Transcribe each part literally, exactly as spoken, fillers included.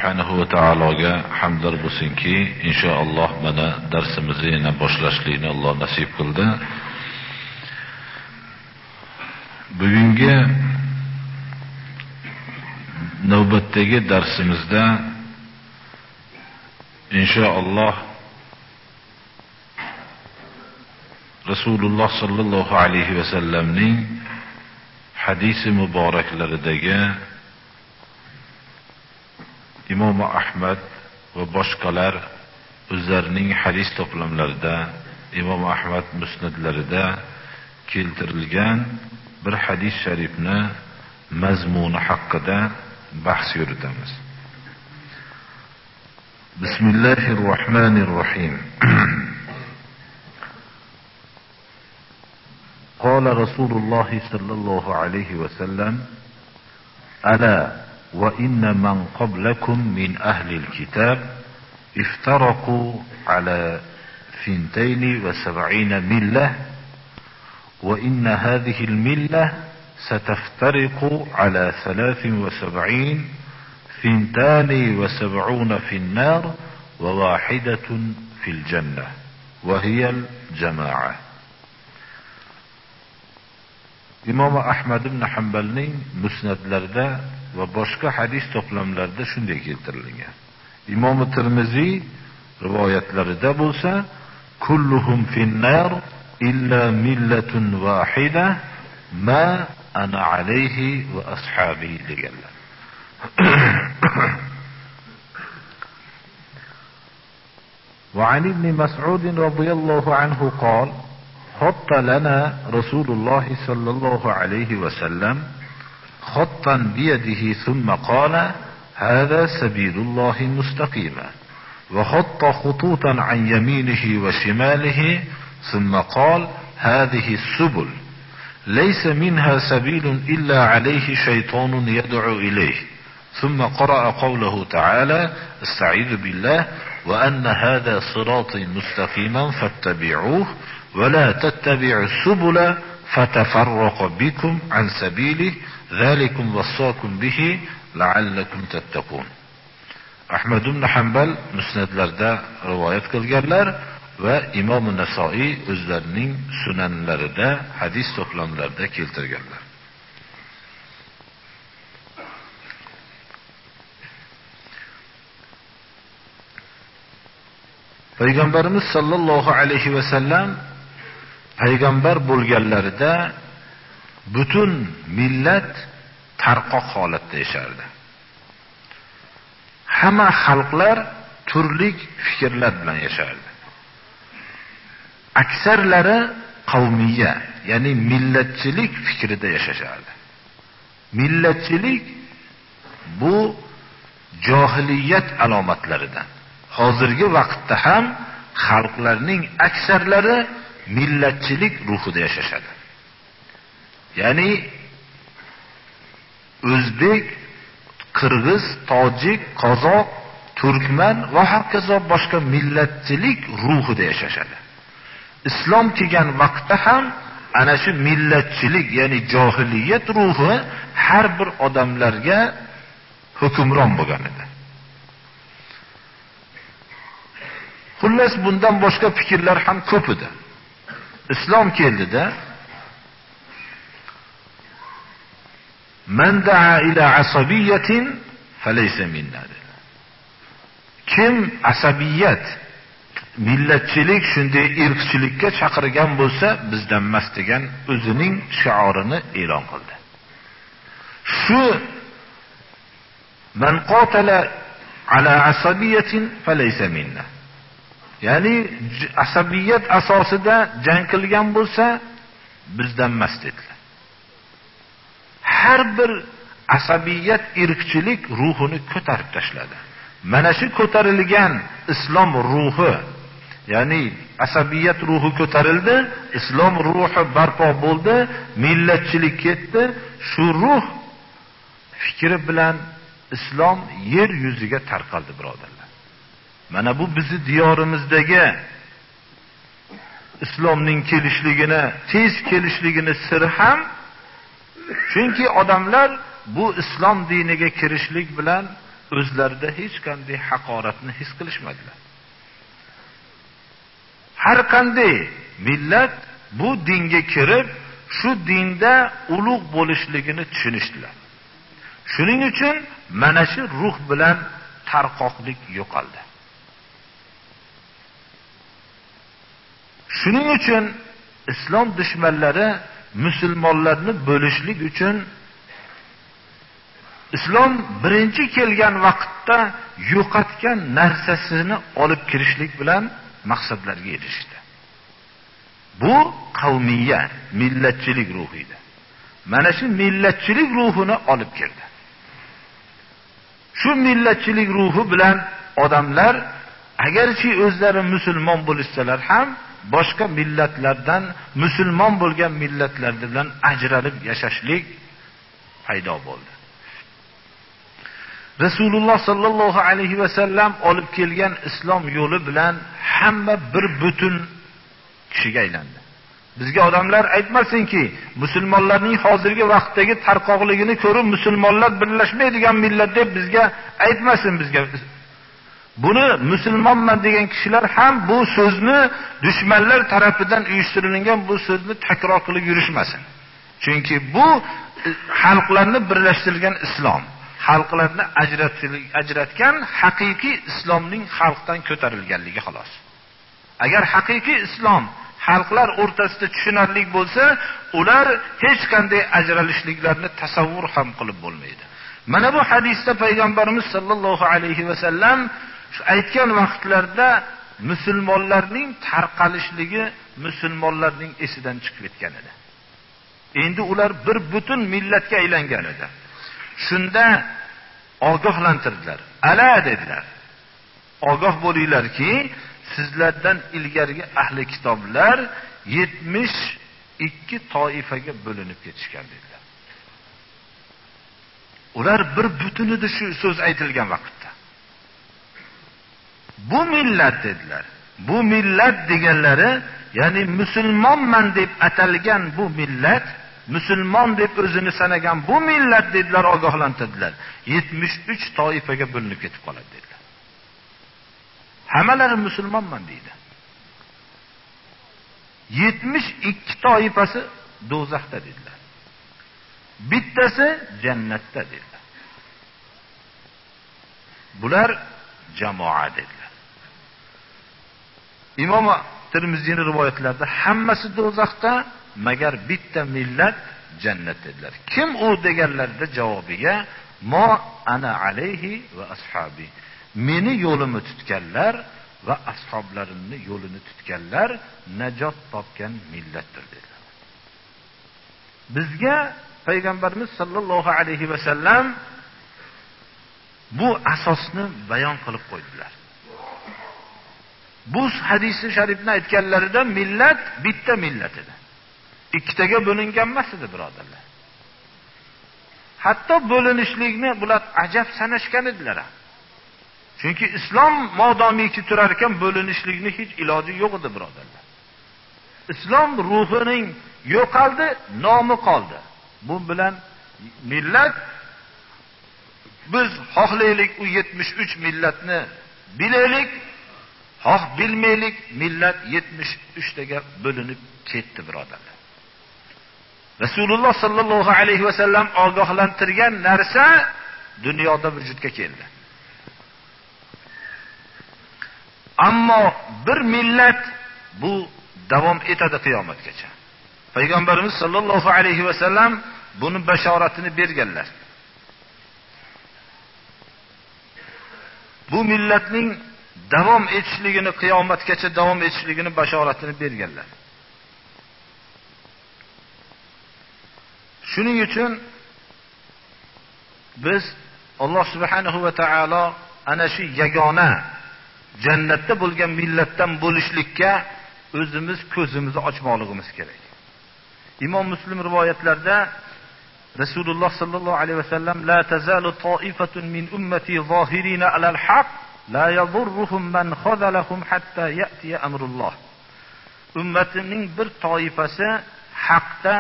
subhanahu va taologa hamdlar bo'lsinki, inshaalloh mana darsimizni yana boshlashlikni Alloh nasib qildi. Bugungi navbatdagi darsimizda inshaalloh Rasululloh sallallohu alayhi va sallamning hadisi muboraklaridagi Imom Ahmad va boshqalar o'zlarining hadis to'plamlarida, Imom Ahmad musnadlarida keltirilgan bir hadis sharifni mazmuni haqida bahs yuritamiz. Bismillahir rohmanir rohim. قال رسول الله صلى الله عليه وسلم: ألا وإن من قبلكم من أهل الكتاب افترقوا على ثنتين وسبعين ملة، وإن هذه الملة ستفترق على ثلاث وسبعين، ثنتان وسبعون في النار وواحدة في الجنة، وهي الجماعة. Imom Ahmad ibn Hanbalning musnadlarida va boshqa hadis to'plamlarida shunday keltirilgan. Imom Tirmiziy rivoyatlarida bo'lsa, kulluhum fin-nar illa millatun wahida ma ana alayhi va ashabi deganlar. وعن ابن مسعود رضي الله عنه قال: خط لنا رسول الله صلى الله عليه وسلم خطا بيده ثم قال: هذا سبيل الله مستقيما، وخط خطوطا عن يمينه وشماله ثم قال: هذه السبل ليس منها سبيل إلا عليه شيطان يدعو إليه، ثم قرأ قوله تعالى: استعيذ بالله وأن هذا صراطي مستقيما فاتبعوه ولا تتبعوا السبل فتفرق بكم عن سبيله ذلكم وصاكم به لعلكم تتقون. Ahmad ibn Hanbal musnadlarda rivoyat qilganlar va Imom Nasoiy o'zlarining sunanlarida, hadis to'plamlarida keltirganlar. Payg'ambarimiz sallallohu alayhi va sallam payg'ambar bo'lganlarida butun millat tarqoq holatda yashardi. Hamma xalqlar turli fikrlar bilan yashardi. Aksarlari qavmiya, ya'ni millatchilik fikrida yashashardi. Millatchilik bu johiliyat alomatlaridan. Hozirgi vaqtda ham xalqlarning aksarlari millatchilik ruhida yashashadi. Ya'ni o'zbek, qirg'iz, tojik, qozoq, turkman va hokazo boshqa millatchilik ruhida yashashadi. Islom kelgan vaqtda ham ana shu millatchilik, ya'ni johiliyat ruhi har bir odamlarga hukmron bo'lgan edi. Xullas bundan boshqa fikrlar ham ko'p edi. Islom keldida man da'a ila asabiyatin falaysa minna. Kim asabiyat, millatchilik, shunday irqchilikka chaqirgan bo'lsa, bizdan emas degan o'zining shiorini e'lon qildi. Shu man qatala ala asabiyatin falaysa minna. Ya'ni asabiyat asosida jang qilgan bo'lsa, bizdan emas dedilar. Har bir asabiyat, irqchilik ruhini ko'tarib tashladi. Mana shu ko'tarilgan islom ruhi, ya'ni asabiyat ruhi ko'tarildi, islom ruhi barpo bo'ldi, millatchilik ketdi. Shu ruh fikri bilan islom yer yuziga tarqaldi, birodarlar. Mana bu bizi diyorimizdagi islomning kelishligini, tez kelishligini siri ham, chunki odamlar bu islom diniga kirishlik bilan o'zlarida hech qanday haqoratni his qilishmadilar. Har qanday millat bu dinga kirib, shu dinda ulug' bo'lishligini tushunishdilar. Shuning uchun mana shu ruh bilan tarqoqlik yo'qoldi. Shuning uchun islom dushmanlari musulmonlarni bo'lishlik uchun islom birinchi kelgan vaqtda yo'qotgan narsasini olib kirishlik bilan maqsadlarga erishdi. Bu qavmiyya, millatchilik ruhi edi. Mana shu millatchilik ruhini olib kirdi. Shu millatchilik ruhi bilan odamlar agarchi o'zlari musulmon bo'lsalar ham boshqa millatlardan musulmon bo'lgan millatlar bilan ajralib yashashlik paydo bo'ldi. Rasululloh sallallohu alayhi va sallam olib kelgan islom yo'li bilan hamma bir butun kishiga aylandi. Bizga odamlar aytmasinki, musulmonlarning hozirgi vaqtdagi tarqoqligini ko'rib musulmonlar birlashmaydigan millat deb bizga aytmasin bizga. Buni musulmonman degan kishilar ham bu so'zni dushmanlar tarafidan uyushtirilgan bu so'zni takror qilib yurishmasin. Chunki bu xalqlarni birlashtirgan islom, xalqlarni ajratgan haqiqiy islomning xalqdan ko'tarilganligi xolos. Agar haqiqiy islom xalqlar o'rtasida tushunarli bo'lsa, ular hech qanday ajralishliklarni tasavvur ham qilib bo'lmaydi. Mana bu hadisda payg'ambarimiz sollallohu alayhi va sallam aytgan vaqtlarda musulmonlarning tarqalishligi musulmonlarning esidan chiqib ketgan edi. Endi ular bir butun millatga aylangan edi. Shunda ogohlantirdilar. Ala dedilar. Ogoh bo'linglarki, sizlardan ilgarigi ahli kitoblar yetmish ikki toifaga bo'linib ketishgan dedilar. Ular bir butun edi shu so'z aytilgan vaqtda. Bu millat dedilar. Bu millat deganlari, ya'ni musulmonman deb atalgan bu millat, musulmon deb o'zini sanagan bu millat dedilar, ogohlantirdilar. yetmish uch toifaga bo'linib ketib qoladi dedilar. Hammalari musulmonman deydi. yetmish ikki toifasi do'zaxda dedilar. Bittasi jannatda dedilar. Bular jamoa dedilar. Imom Tirmiziyning rivoyatlarida hammasi do'zaxda, magar bitta millat jannat dedilar. Kim u deganlarda javobiga mo ana alayhi va ashabi. Meni yo'limni tutganlar va ashoblarimni yo'lini tutganlar najot topgan millatdir dedilar. Bizga payg'ambarimiz sollallohu alayhi va sallam bu asosni bayon qilib qo'ydilar. Bu hadisi sharifni aytganlarida millat bitta millat edi. Ikkitaga bo'lingan emas edi, birodarlar. Hatto bo'linishlikni bular ajab sanashgan edilar. Chunki islom modomiki turar ekan bo'linishlikni hech iloji yo'q edi, birodarlar. Islom ruhining yo'qoldi, nomi qoldi. Bu bilan millat biz xohlaylik u yetmish uch millatni bilaylik, xoh bilmaylik, millat yetmish uch taga bo'linib ketdi, birodarlar. Rasululloh sallallohu alayhi va sallam ogohlantirgan narsa dunyoda vujudga keldi. Ammo bir millat bu davom etadi qiyomatgacha. Payg'ambarimiz sollallohu alayhi va sallam buni bashoratini berganlar. Bu millatning davom etishligini, qiyomatgacha davom etishligini bashoratini berganlar. Shuning uchun biz Alloh subhanahu va taolo ana shu yagona jannatda bo'lgan millatdan bo'lishlikka o'zimiz ko'zimizni ochmoqligimiz kerak. Imom Muslim rivoyatlarida Rasululloh sallallohu alayhi va sallam la tazalu ta'ifatun min ummati zahirina alal haq la yadurruhum man khazalahum hatta ya'ti amrulloh. Ummatining bir toifasi haqda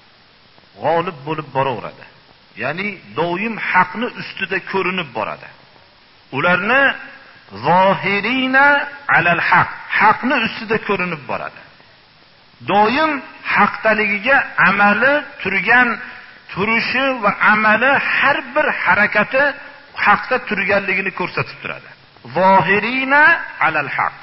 g'olib bo'lib boraveradi. Ya'ni doim haqni ustida ko'rinib boradi. ularni zohirina alal haq, haqni ustida ko'rinib boradi. Doim haqdaligiga amali turgan, turishi va amali har bir harakati haqda turganligini ko'rsatib turadi. Zohirina alal haq.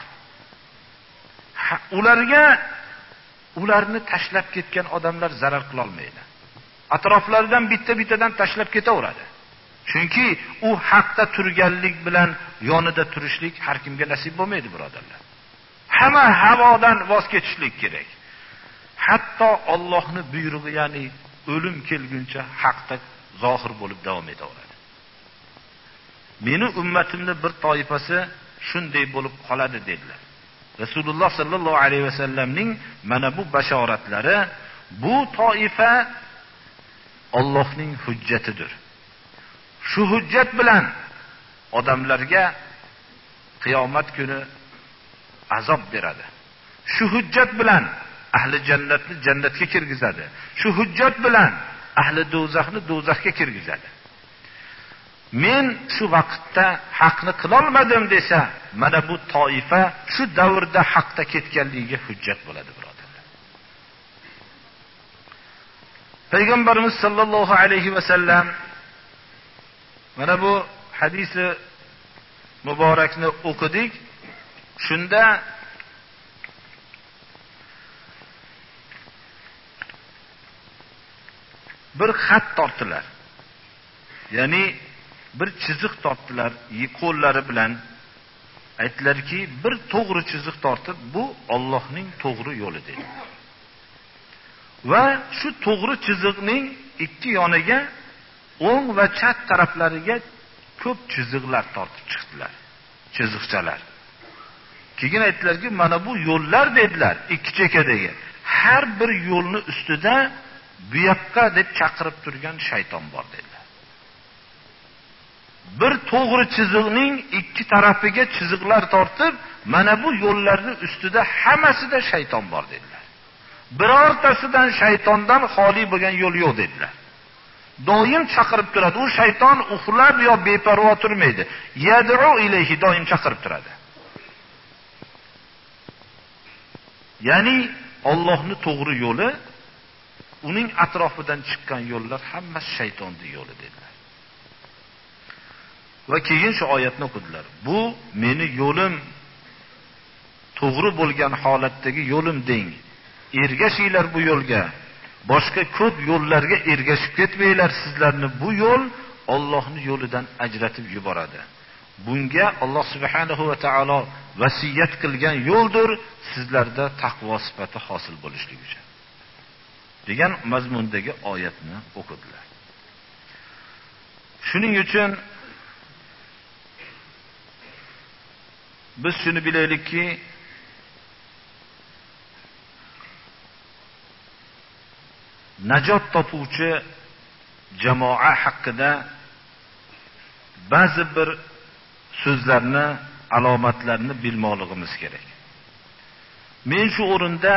Ularga ularni tashlab ketgan odamlar zarar qila olmaydi. Atroflaridan bitta-bittadan tashlab ketaveradi. Chunki u haqda turganlik bilan yonida turishlik har kimga nasib bo'lmaydi, birodarlar. Hamma havodan voz kechishlik kerak. Hatto Allohning buyrug'i, ya'ni o'lim kelguncha haqda zohir bo'lib davom etaveradi. Meni ummatimning bir toifasi shunday bo'lib qoladi dedilar. Rasululloh sallallohu alayhi vasallamning mana bu bashoratlari, bu toifa Allohning hujjatidir. Shu hujjat bilan odamlarga qiyomat kuni azob beradi. Shu hujjat bilan ahli jannatni jannatga kirgizadi. Shu hujjat bilan ahli do'zaxni do'zaxga kirgizadi. Men shu vaqtda haqni qila olmadim desa, mana bu toifa shu davrda haqda ketganligiga hujjat bo'ladi, birodarlar. Payg'ambarimiz sallallohu alayhi vasallam mana bu hadisi muborakni o'qidik. Shunda bir xat tortdilar. Ya'ni bir chiziq tortdilar qo'llari bilan. Aytdilarki, bir to'g'ri chiziq tortib, bu Allohning to'g'ri yo'li dedi. Va shu to'g'ri chiziqning ikki yoniga, o'ng va chap taraflariga ko'p chiziqlar tortib chiqdilar. Chiziqchalar. Keyin aytdilarki, mana bu yo'llar dedilar, ikki chekadagi. Har bir yo'lni ustida bu yoqqa deb chaqirib turgan shayton bor dedilar. Bir to'g'ri chiziqning ikki tarafiga chiziqlar tortib, mana bu yo'llarning ustida hammasida shayton bor dedilar. Birortasidan shaytondan xoli bo'lgan yo'l yo'q dedilar. Doim chaqirib turadi. U shayton uxlab yo beparvo turmaydi. Yad'u ilayhi, doim chaqirib turadi. Ya'ni Allohning to'g'ri yo'li, uning atrofidan chiqqan yo'llar hammasi shaytonning yo'li dedilar. Va keyin shu oyatni o'qidilar. Bu meni yo'lim, to'g'ri bo'lgan holatdagi yo'lim deng. Ergashinglar bu yo'lga. Boshqa ko'p yo'llarga ergashib ketmanglar. Sizlarni bu yo'l Allohning yo'lidan ajratib yuboradi. Bunga Alloh subhanahu va taolo vasiyat qilgan yo'ldir, sizlarda taqvo sifati hosil bo'lishligi uchun degan mazmundagi oyatni o'qidilar. Shuning uchun biz shuni bilaylikki, najot topuvchi jamoa haqida ba'zi bir so'zlarni, alomatlarni bilmoqligimiz kerak. Men shu o'rinda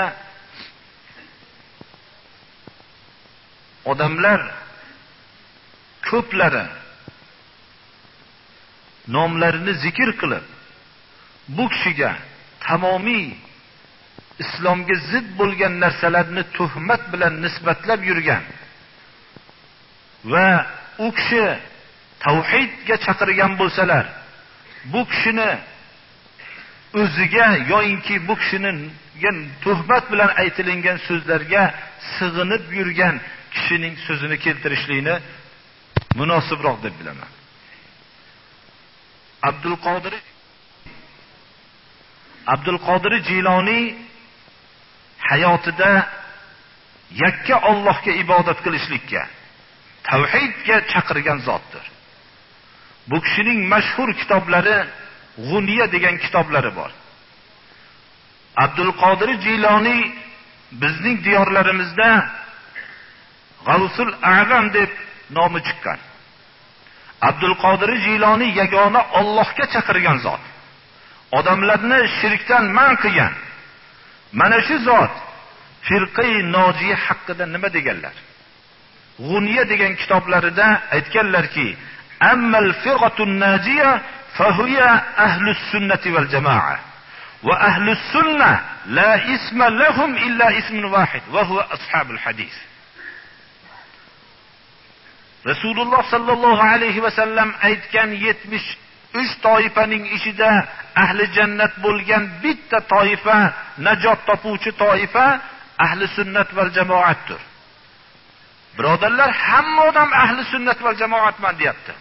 odamlar ko'plari nomlarini zikr qilib, bu kishiga tamomiy islomga zid bo'lgan narsalarni tuhmat bilan nisbatlab yurgan va u kishi tavhidga chaqirgan bo'lsalar, bu kishini o'ziga yoinki bu kishining tuhmat bilan aytilingan so'zlarga sig'inib yurgan kishining so'zini keltirishlikni munosibroq deb bilaman. Abdul Qodir Abdul Qodir Jiloniy hayotida yakka Allohga ibodat qilishlikka, tavhidga chaqirgan zotdir. Bu kishining mashhur kitoblari, G'uniya degan kitoblari bor. Abdul Qodir Jiloniy bizning diyorlarimizda G'avsul A'zam deb nomi chiqqan. Abdul Qodir Jiloniy yagona Allohga chaqirgan zot. Odamlarni shirkdan man qilgan. Mana shu zot firqai nojiya haqida nima deganlar? G'uniya degan kitoblarida aytganlarki, ammal firqatun najiya fahuya ahlus sunnati val jamoa va ahlus sunnah la isma lahum illa ismun wahid va huwa ashabul hadis. Rasululloh sallallohu alayhi va sallam aytgan yetmish uch toifaning ichida ahli jannat bo'lgan bitta toifa, najot topuvchi toifa ahli sunnat val jamoatdir. Birodarlar, hamma odam ahli sunnat val jamoatman deyapti.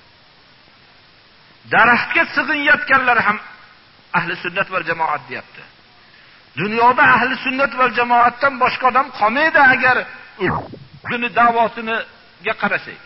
Daraxtga sig'inayotganlar ham ahli sunnat val jamoat deyapti. Dunyoda ahli sunnat val jamoatdan boshqa odam qolmaydi agar buni da'vosiniga qarasak.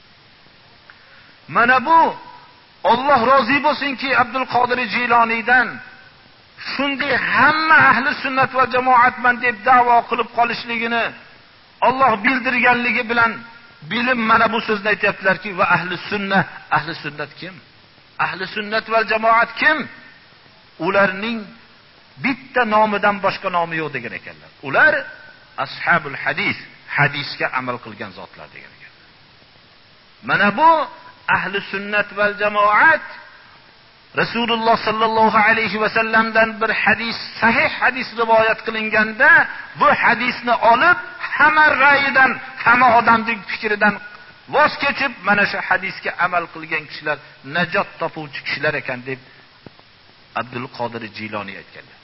Mana bu Alloh rozi bo'lsinki Abdul Qodir Jiloniydan shunday hamma ahli sunnat va jamoatman deb da'vo qilib qolishligini Alloh bildirganligi bilan bilim mana bu so'zni aytibdilarki, va ahli sunnah, ahli sunnat kim? Ahli sunnat va jamoat kim? Ularning bitta nomidan boshqa nomi yo'q degan ekanlar. Ular ashabul hadis, hadisga amal qilgan zotlar degan ekan. Mana bu ahli sunnat va jamoat Rasululloh sallallohu alayhi va sallamdan bir hadis, sahih hadis rivoyat qilinganda, bu hadisni olib hamma ra'yidan, hamma odamning fikridan voz kechib, mana shu hadisga amal qilgan kishilar najot topuvchi kishilar ekan deb Abdul Qodir Jiloniy aytganlar.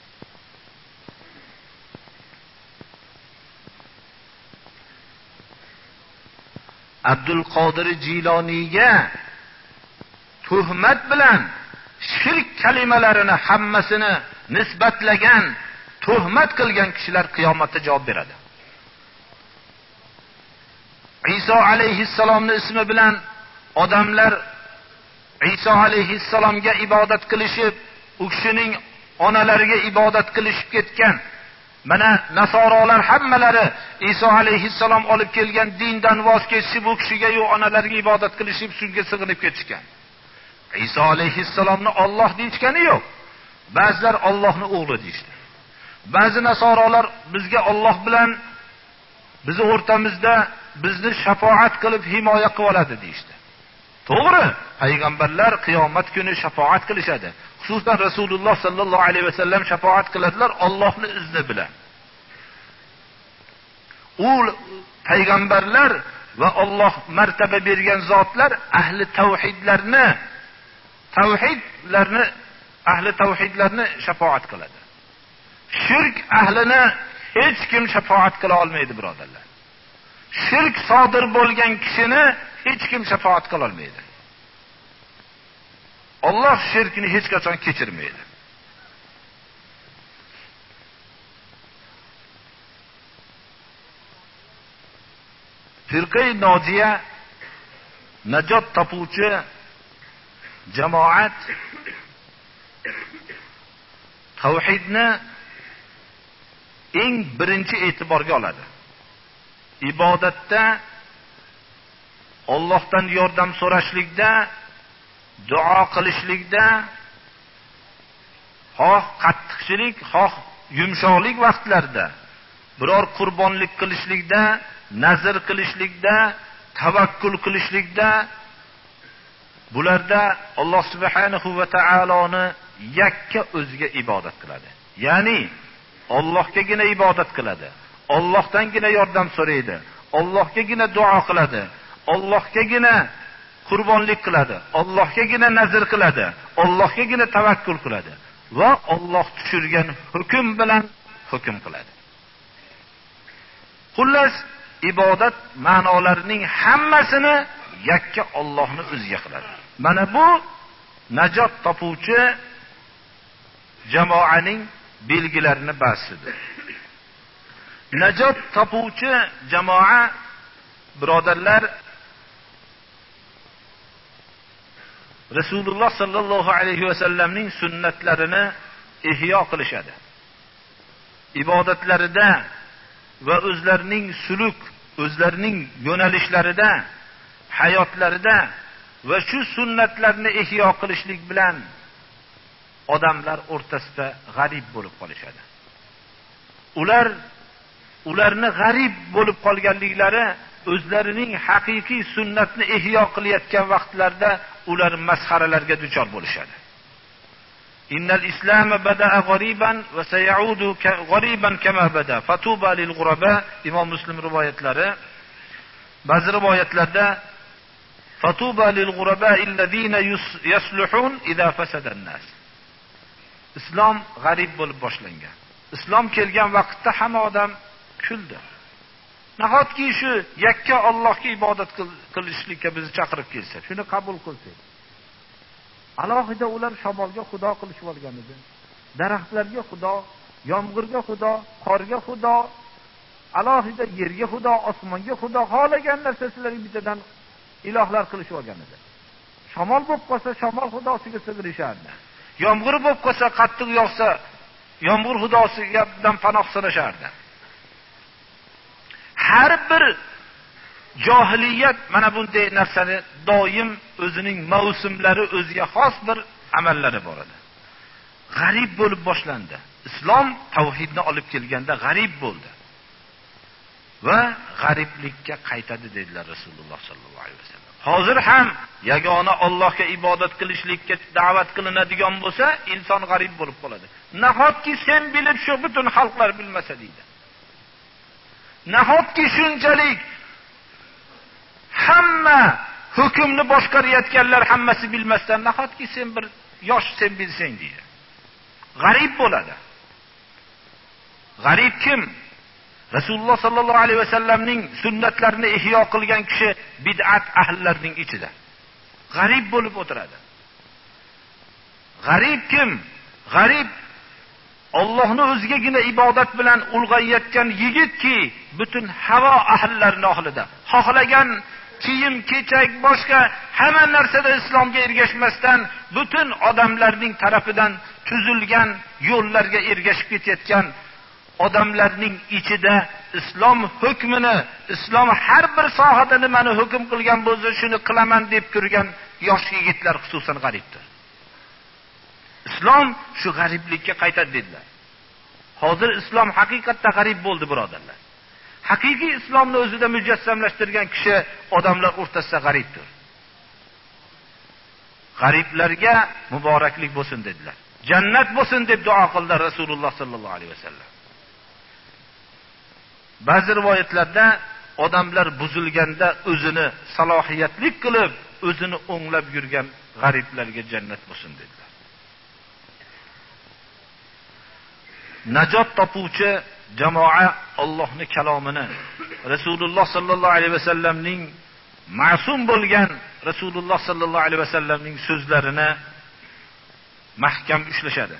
Abdul Qodir Jiloniyga tuhmat bilan shirk kalimalarini hammasini nisbatlagan, tuhmat qilgan kishilar qiyomatda javob beradi. Iso alayhissalomning ismi bilan odamlar Iso alayhissalomga ibodat qilishib, u kishining onalariga ibodat qilishib ketgan. Mana nasorolar hammalari Iso alayhissalom olib kelgan dindan voz kechib, bu kishiga yo onalariga ibodat qilishib, shunga sig'inib ketishgan. Iso alayhissalomni Alloh deyishgani yo'q. Ba'zilar Allohning o'g'li deyishdi. Ba'zi nasorolar bizga Alloh bilan bizi o'rtamizda bizni shafaat qilib himoya qilib oladi deyishdi. To'g'ri, payg'ambarlar qiyomat kuni shafaat qilishadi. Xususan Rasululloh sallallohu alayhi va sallam shafaat qiladilar Allohning izni bilan. U payg'ambarlar va Alloh martaba bergan zotlar ahli tavhidlarni tavhidlarni ahli tavhidlarni shafaat qiladi. Shirk ahlini hech kim shafaat qila olmaydi, birodarlar. Shirk sodir bo'lgan kishini hech kim shafaat qila olmaydi. Alloh shirkni hech qachon kechirmaydi. Firqai nojiya, najot topuvchi jamoat tavhidni eng birinchi e'tiborga oladi. Ibodatda Allohdan yordam so'rashlikda, duo qilishlikda, xoh qattiqchilik, xoh yumshoqlik vaqtlarida, biror qurbonlik qilishlikda, nazr qilishlikda, tavakkul qilishlikda, bularda Alloh subhanahu va taoloni yakka o'ziga ibodat qiladi. Ya'ni Allohgagina ibodat qiladi. Allohdangina yordam so'raydi. Allohgagina duo qiladi. Allohgagina qurbonlik qiladi. Allohgagina nazr qiladi. Allohgagina tavakkul qiladi va Alloh tushirgan hukm bilan hukm qiladi. Xullas, ibodat ma'nolarining hammasini yakka Allohning o'ziga qiladi. Mana bu najot topuvchi jamoaning belgilarini ba'zisidir. Najot topuvchi jamoa, birodarlar, Rasululloh sallallohu alayhi va sallamning sunnatlarini ihyo qilishadi. Ibodatlarida va o'zlarining suluk, o'zlarining yo'nalishlarida, hayotlarida va shu sunnatlarni ihyo qilishlik bilan odamlar o'rtasida g'arib bo'lib qolishadi. Ular ularni g'arib bo'lib qolganliklari o'zlarining haqiqiy sunnatni ihyo qilayotgan vaqtlarda ular masxaralarga duchor bo'lishadi. Innal islama bada'a g'ariban va sayaudu g'ariban kama bada. Fatuba lil ghuraba. Imom Muslim rivoyatlari. Ba'zi rivoyatlarda fatuba lil ghuraba alladhina yusluhun idha fasada an-nas. Islom g'arib bo'lib boshlangan. Islom kelgan vaqtda hamma odam kuldi. Nahotki shu yakka Allohga ibodat qilishlikka bizni chaqirib kelsa, shuni qabul qilsak. Alohida ular shamolga xudo qilishib olgan edi. Daraxtlarga xudo, yomg'irga xudo, qorga xudo, alohida yerga xudo, osmonga xudo, xohlagan narsalarni bittadan ilohlar qilishib olgan edi. Shamol bo'lib qolsa, shamol xudosiga sig'inishardi. Yomg'ir bo'lib qolsa, qattiq yog'sa, yomg'ir xudosidan panoh so'rashardi. Har bir johiliyat mana bunday narsani doim o'zining mavsumlari, o'ziga xos bir amallari bor edi. G'arib bo'lib boshlandi. Islom tavhidni olib kelganda g'arib bo'ldi. Va g'ariblikka qaytadi dedilar Rasululloh sallallohu alayhi vasallam. Hozir ham yagona Allohga ibodat qilishlikka da'vat qilinadigan bo'lsa, inson g'arib bo'lib qoladi. Nahotki sen bilib shu butun xalqlar bilmasa deydi. Nahotki shunchalik hamma hukmni boshqarayotganlar hammasi bilmasdan, nahotki sen bir yosh sen bilsang deydi. G'arib bo'ladi. G'arib kim? Rasululloh sallallohu alayhi vasallamning sunnatlarini ihyo qilgan kishi bid'at ahllarining ichida. G'arib bo'lib o'tiradi. G'arib kim? G'arib Allohni o'zigagina ibodat bilan ulg'ayayotgan yigitki, butun havo ahllarining oxirida xohlagan kiyim, kechak, boshqa hamma narsada islomga ergashmasdan butun odamlarning tarafidan tuzilgan yo'llarga ergashib ketayotgan odamlarning ichida islom hukmini, islom har bir sohada nimani hukm qilgan bo'lsa, shuni qilaman deb turgan yosh yigitlar xususan g'aribdir. Islom shu g'ariblikka qaytadi dedilar. Hozir islom haqiqatda g'arib bo'ldi, birodarlar. Haqiqiy islomni o'zida mujassamlashtirgan kishi odamlar o'rtasida g'aribdir. G'ariblarga muboraklik bo'lsin dedilar. Jannat bo'lsin deb duo qildi Rasululloh sallallohu alayhi vasallam. Ba'zi rivoyatlarda odamlar buzilganda o'zini salohiyatli qilib, o'zini o'nglab yurgan g'ariblarga jannat bo'lsin dedilar. Najot topuvchi jamoa Allohning kalomini, Rasululloh sallallohu alayhi vasallamning ma'sum bo'lgan Rasululloh sallallohu alayhi vasallamning so'zlarini mahkam ushlashadi.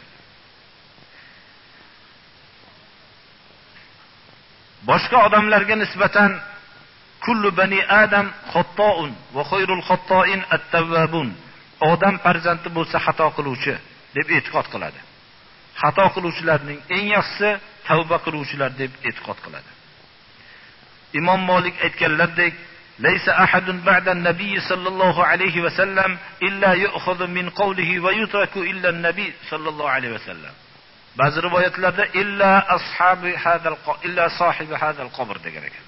Boshqa odamlarga nisbatan kullu bani adam xatto'un va khayrul xatto'in at-tawwabun. Odam farzandi bo'lsa xato qiluvchi deb e'tiqod qiladi. Xato qiluvchilarning eng yaxshisi tavba qiluvchilar deb e'tiqod qiladi. Imom Malik aytganlardek, "Laysa ahadun ba'da an-nabiy sallallohu alayhi va sallam illa yu'khadhu min qawlihi va yutraku illa an-nabiy sallallohu alayhi va sallam." Ba'zi rivoyatlarda illa ashabi hadal illa sohibi hadal qabr degan ekan.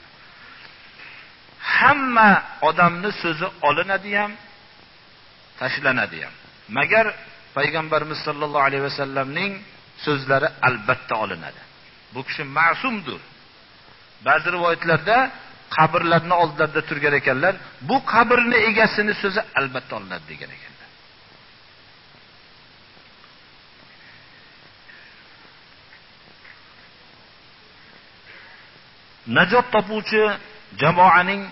Hamma odamni so'zi olinadi ham, tashlanadi ham. Magar payg'ambarimiz sallallohu alayhi vasallamning so'zlari albatta olinadi. Bu kishi ma'sumdir. Ba'zi rivoyatlarda qabrlarning oldida turgan ekanlar, bu qabrni egasini so'zi albatta olinadi degan ekanlar. Najot topuvchi jamoaning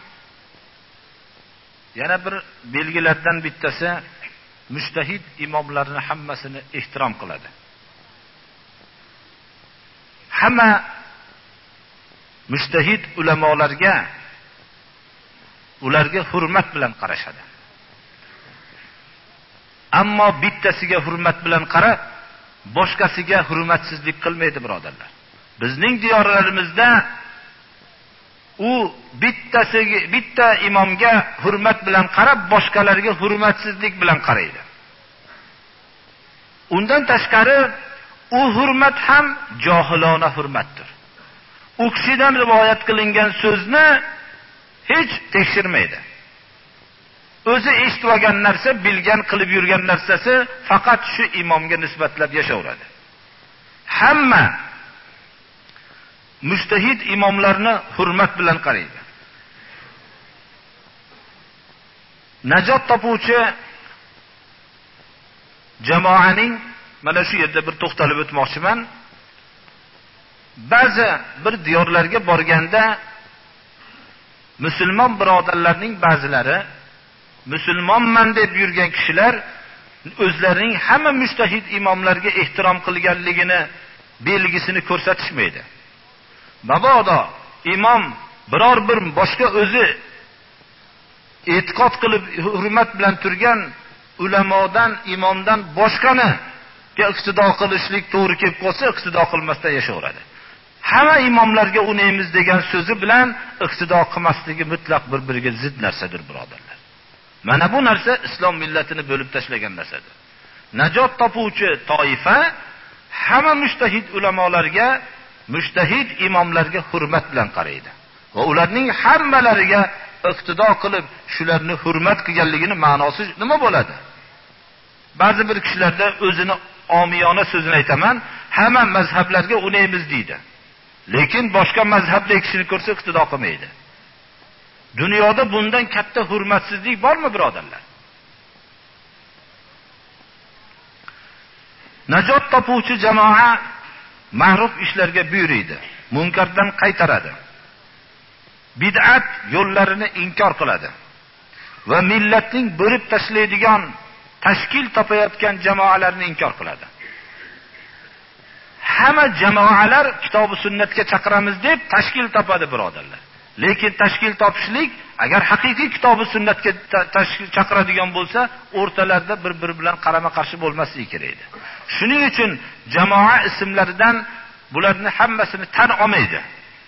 yana bir belgilaridan bittasi mujtahid imomlarni hammasini ehtirom qiladi. Hamma mujtahid ulamolarga ularga hurmat bilan qarashadi. Ammo bittasiga hurmat bilan qarab, boshqasiga hurmatsizlik qilmaydi, birodarlar. Bizning diyorlarimizda u bittasiga bitta imomga hurmat bilan qarab, boshqalarga hurmatsizlik bilan qaraydi. Undan tashqari u hurmat ham johilona hurmatdir. U kishidan rivoyat qilingan so'zni hech tekshirmaydi. o'zi eshitib olgan narsa, bilgan, qilib yurgan narsasi faqat shu imomga nisbatlab yashaveradi. Hamma mujtahid imomlarni hurmat bilan qaraydi. Najot topuvchi jamoaning mana shu yerda bir to'xtalib o'tmoqchiman. Ba'zi bir diyorlarga borganda musulmon birodarlarning ba'zilari, musulmonman deb yurgan kishilar o'zlarining hamma mujtahid imomlarga ehtirom qilganligini belgisini ko'rsatishmaydi. Mabodo imom biror bir boshqa o'zi e'tiqod qilib hurmat bilan turgan ulamodan, imomdan boshqani iqtido qilishlik to'g'ri kelib qolsa, iqtido qilmasdan yashaveradi. Hamma imomlarga unaymiz degan so'zi bilan iqtido qilmasligi mutlaq bir-biriga zid narsadir, birodarlar. Mana bu narsa islom millatini bo'lib tashlagan narsadir. Najot topuvchi toifa hamma mujtahid ulamolarga, mujtahid imomlarga hurmat bilan qaraydi va ularning hammalariga iqtido qilib shularni hurmat qilganligini ma'nosi nima bo'ladi? Ba'zi bir kishilarda o'zini omiyona so'zini aytaman, hamma mazhablarga unaymiz deydi. Lekin boshqa mazhabdagi kishini ko'rsa iqtido qilmaydi. Dunyoda bundan katta hurmatsizlik bormi, birodarlar? Najot topuvchi jamoa ma'ruf ishlarga buyuradi, munkardan qaytaradi. Bid'at yo'llarini inkor qiladi va millatning bo'lib tashlaydigan, tashkil topayotgan jamoalarni inkor qiladi. Hamma jamoalar kitob va sunnatga chaqiramiz deb tashkil topadi, birodarlar. Lekin tashkil topishlik agar haqiqiy kitob va sunnatga tashkil chaqiradigan bo'lsa, o'rtalarida bir-biri bilan qarama-qarshi bo'lmasligi kerak edi. Shuning uchun jamoa ismlaridan bularni hammasini tan olmaydi.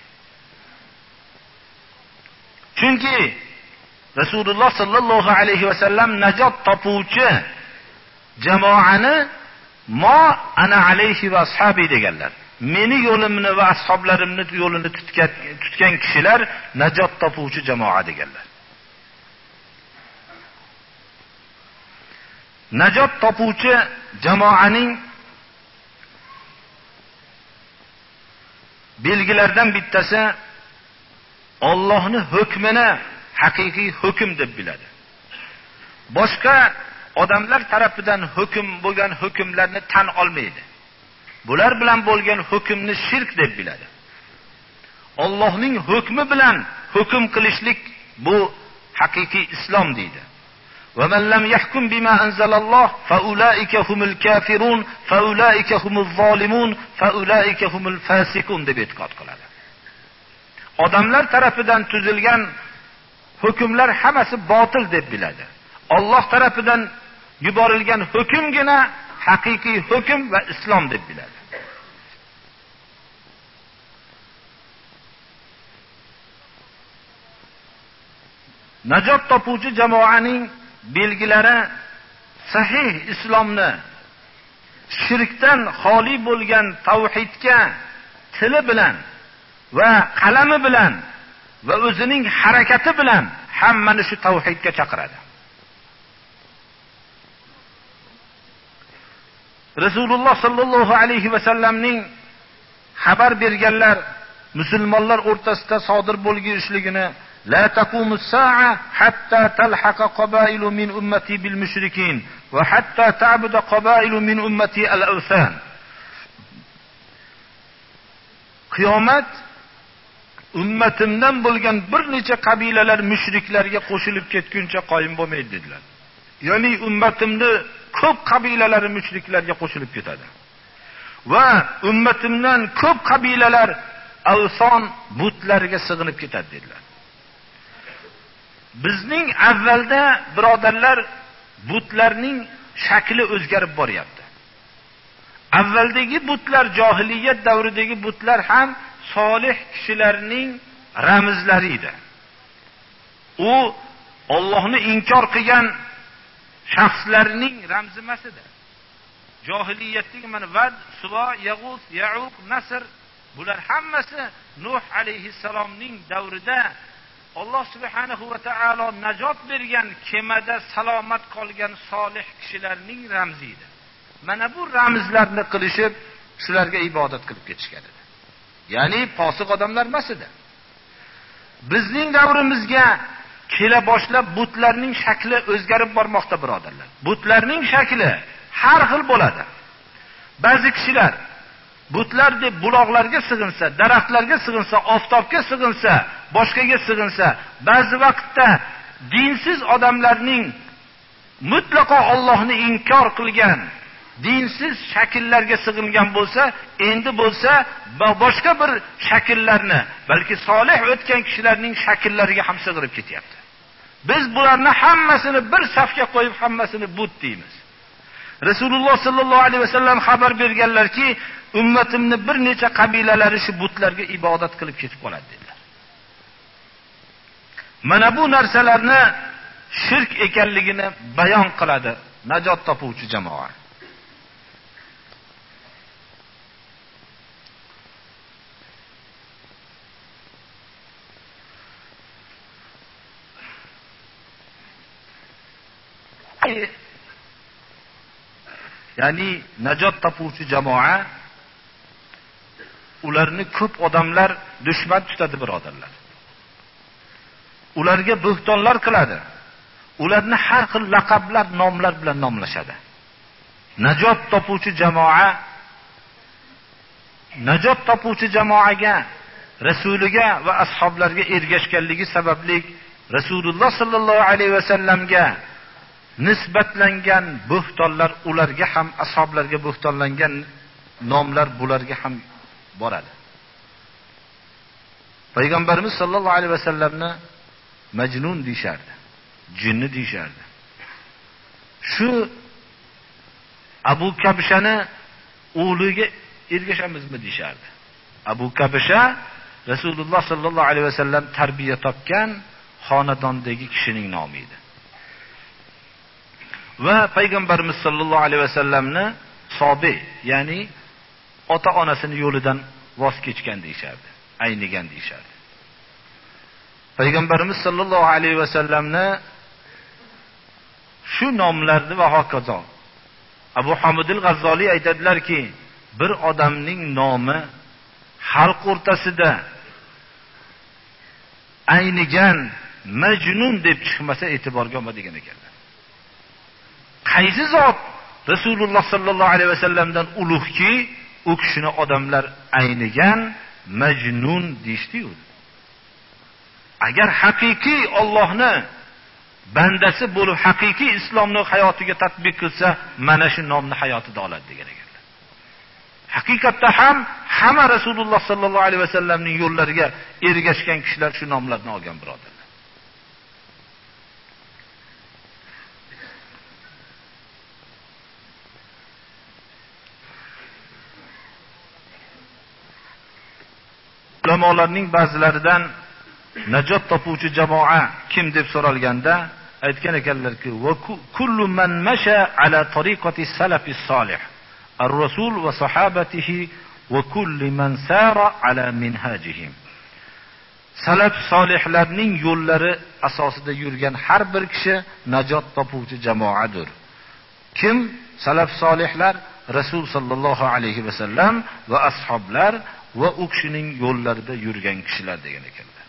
Chunki Rasululloh sallallohu alayhi va sallam najot topuvchi jamoani mo ana alayhi va ashabi deganlar. Meni yo'limni va ashoblarimni yo'lini tutgan tutgan kishilar najot topuvchi jamoa deganlar. Najot topuvchi jamoaning belgilaridan bittasi Allohning hukmini haqiqiy hukm deb biladi. Boshqa odamlar tarafidan hukm bo'lgan hukmlarni tan olmaydi. Bular bilan bo'lgan hukmni shirk deb biladi. Allohning hukmi bilan hukm qilishlik bu haqiqiy islom deydi. Va man lam yahkum bima anzalalloh fa ulaika humul kafirun fa ulaika humuz zolimun fa ulaika humul fasiqun deb e'tiqod qiladi. Odamlar tarafidan tuzilgan hukmlar hammasi botil deb biladi. Alloh tarafidan yuborilgan hukmgina haqiqiy hukm va islom deb biladi. Najot topuvchi jamoaning belgilari sahih islomni shirkdan xoli bo'lgan tavhidga tili bilan va qalami bilan va o'zining harakati bilan hammani shu tavhidga chaqiradi. Rasululloh sallallohu alayhi va sallamning xabar berganlar musulmonlar o'rtasida sodir bo'lishligini la taqumus sa'a hatta talhaqa qabailu min ummati bil mushrikin va hatta ta'budu qabailu min ummati al-awthan. Qiyomat ummatimdan bo'lgan bir necha qabilalar mushriklarga qo'shilib ketguncha qoyim bo'lmaydi dedilar. Ya'ni ummatimni ko'p qabilalari mushriklarga qo'shilib ketadi. Va ummatimdan ko'p qabilalar avson butlarga sig'inib ketadi dedilar. Bizning avvalda birodarlar butlarning shakli o'zgarib boryapti. Avvaldagi butlar, jahiliyat davridagi butlar ham solih kishilarning ramzlari edi. U Allohni inkor qilgan shaxslarning ramzi emas edi. Jahiliyatdagi mana Vad, Suva, Yag'us, Ya'uq, Nasr bular hammasi Nuh alayhissalomning davrida Alloh subhanahu va taolo najot bergan kemada salomat qolgan solih kishilarning ramzi edi. Mana bu ramzlarni qilishib, shularga ibodat qilib ketishgan edi. Ya'ni fosiq odamlar emas edi. Bizning davrimizga kela boshlab butlarning shakli o'zgarib bormoqda, birodarlar. Butlarning shakli har xil bo'ladi. Ba'zi kishilar butlar deb buloqlarga sig'insa, daraxtlarga sig'insa, oftobga sig'insa, boshqaga sig'insa, ba'zi vaqtda dinsiz odamlarning mutlaqo Allohni inkor qilgan dinsiz shakllarga sig'ingan bo'lsa, endi bo'lsa boshqa bir shakllarni, balki solih o'tgan kishilarning shakllariga ham sig'irib ketyapti. Biz bularni hammasini bir safga qo'yib, hammasini but deymiz. Rasululloh sallallohu alayhi vasallam xabar berganlarki, ummatimni bir necha qabilalari shu butlarga ibodat qilib ketib qoladi dedilar. Mana bu narsalarni shirk ekanligini bayon qiladi najot topuvchi jamoa. Ya'ni najot topuvchi jamoa ularni ko'p odamlar dushman tutadi, birodarlar. Ularga bo'xtonlar qiladi. Ularni har xil laqablar, nomlar bilan nomlashadi. Najot topuvchi jamoa najot topuvchi jamoaga, rasuliga va ashoblarga ergashganligi sababli Rasululloh sallallohu alayhi vasallamga nisbatlangan bo'xtonlar ularga ham, ashoblarga bo'xtonlangan nomlar bularga ham boradi. Payg'ambarimiz sallallohu alayhi vasallamni majnun deyishardi, jinni deyishardi. Shu Abu Kabshani o'g'liga ergashamizmi deyishardi. Abu Kabsha Rasululloh sallallohu alayhi vasallam tarbiya topgan xonadondagi kishining nomi edi. Va payg'ambarimiz sallallohu alayhi vasallamni sobi, ya'ni ota-onasini yo'lidan voz kechgan deyishardi, aynigan deyishardi. Payg'ambarimiz sallallohu alayhi vasallamni shu nomlarni va hokazo. Abu Hamid al-G'azzoliy aytadilarki, bir odamning nomi xalq o'rtasida aynigan majnun deb chiqmasa e'tiborga olma degan ekanlar. Qaysi zot Rasululloh sallallohu alayhi vasallamdan ulug'ki, u kishini odamlar aynigan majnun deyishdi-yu. Agar haqiqiy Allohni bandasi bo'lib, haqiqiy islomni hayotiga tatbiq qilsa, mana shu nomni hayotida oladi degan ekanlar. Haqiqatda ham hamma Rasululloh sallallohu alayhi vasallamning yo'llariga ergashgan kishilar shu nomlarni olgan, birodarlar. Ulamolarning ba'zilaridan najot topuvchi jamoa kim deb so'ralganda aytgan ekanlarki, va kullu man masha ala tariqati salafis solih ar-rasul va sahabatihi va kullu man sara ala minhajihim. Salaf solihlarning yo'llari asosida yurgan har bir kishi najot topuvchi jamoadir. Kim? Salaf solihlar, Rasul sallallohu alayhi vasallam va ashoblar va u kishining yo'llarida yurgan kishilar degan ekanlar.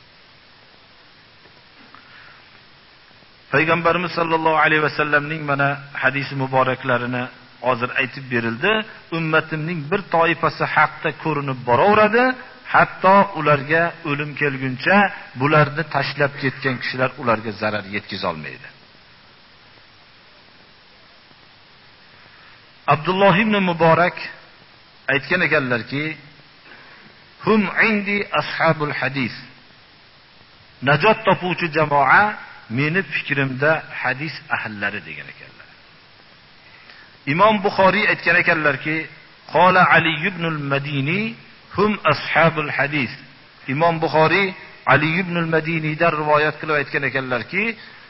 Payg'ambarimiz sallallohu alayhi vasallamning mana hadisi muboraklarini hozir aytib berildi. Ummatimning bir toifasi haqda ko'rinib boraveradi, hatto ularga o'lim kelguncha bularni tashlab ketgan kishilar ularga zarar yetkiza olmaydi. Abdulloh ibn Muborak aytgan ekanlarki, hum indi ashabul hadis. Najot topuvchi jamoa meni fikrimda hadis ahllari degan ekanlar. Imom Buxoriy aytgan ekanlarki, qala Ali ibn al-Madini hum ashabul hadis. Imom Buxoriy Ali ibn al-Madinidan rivoyat qilib aytgan ekanlarki,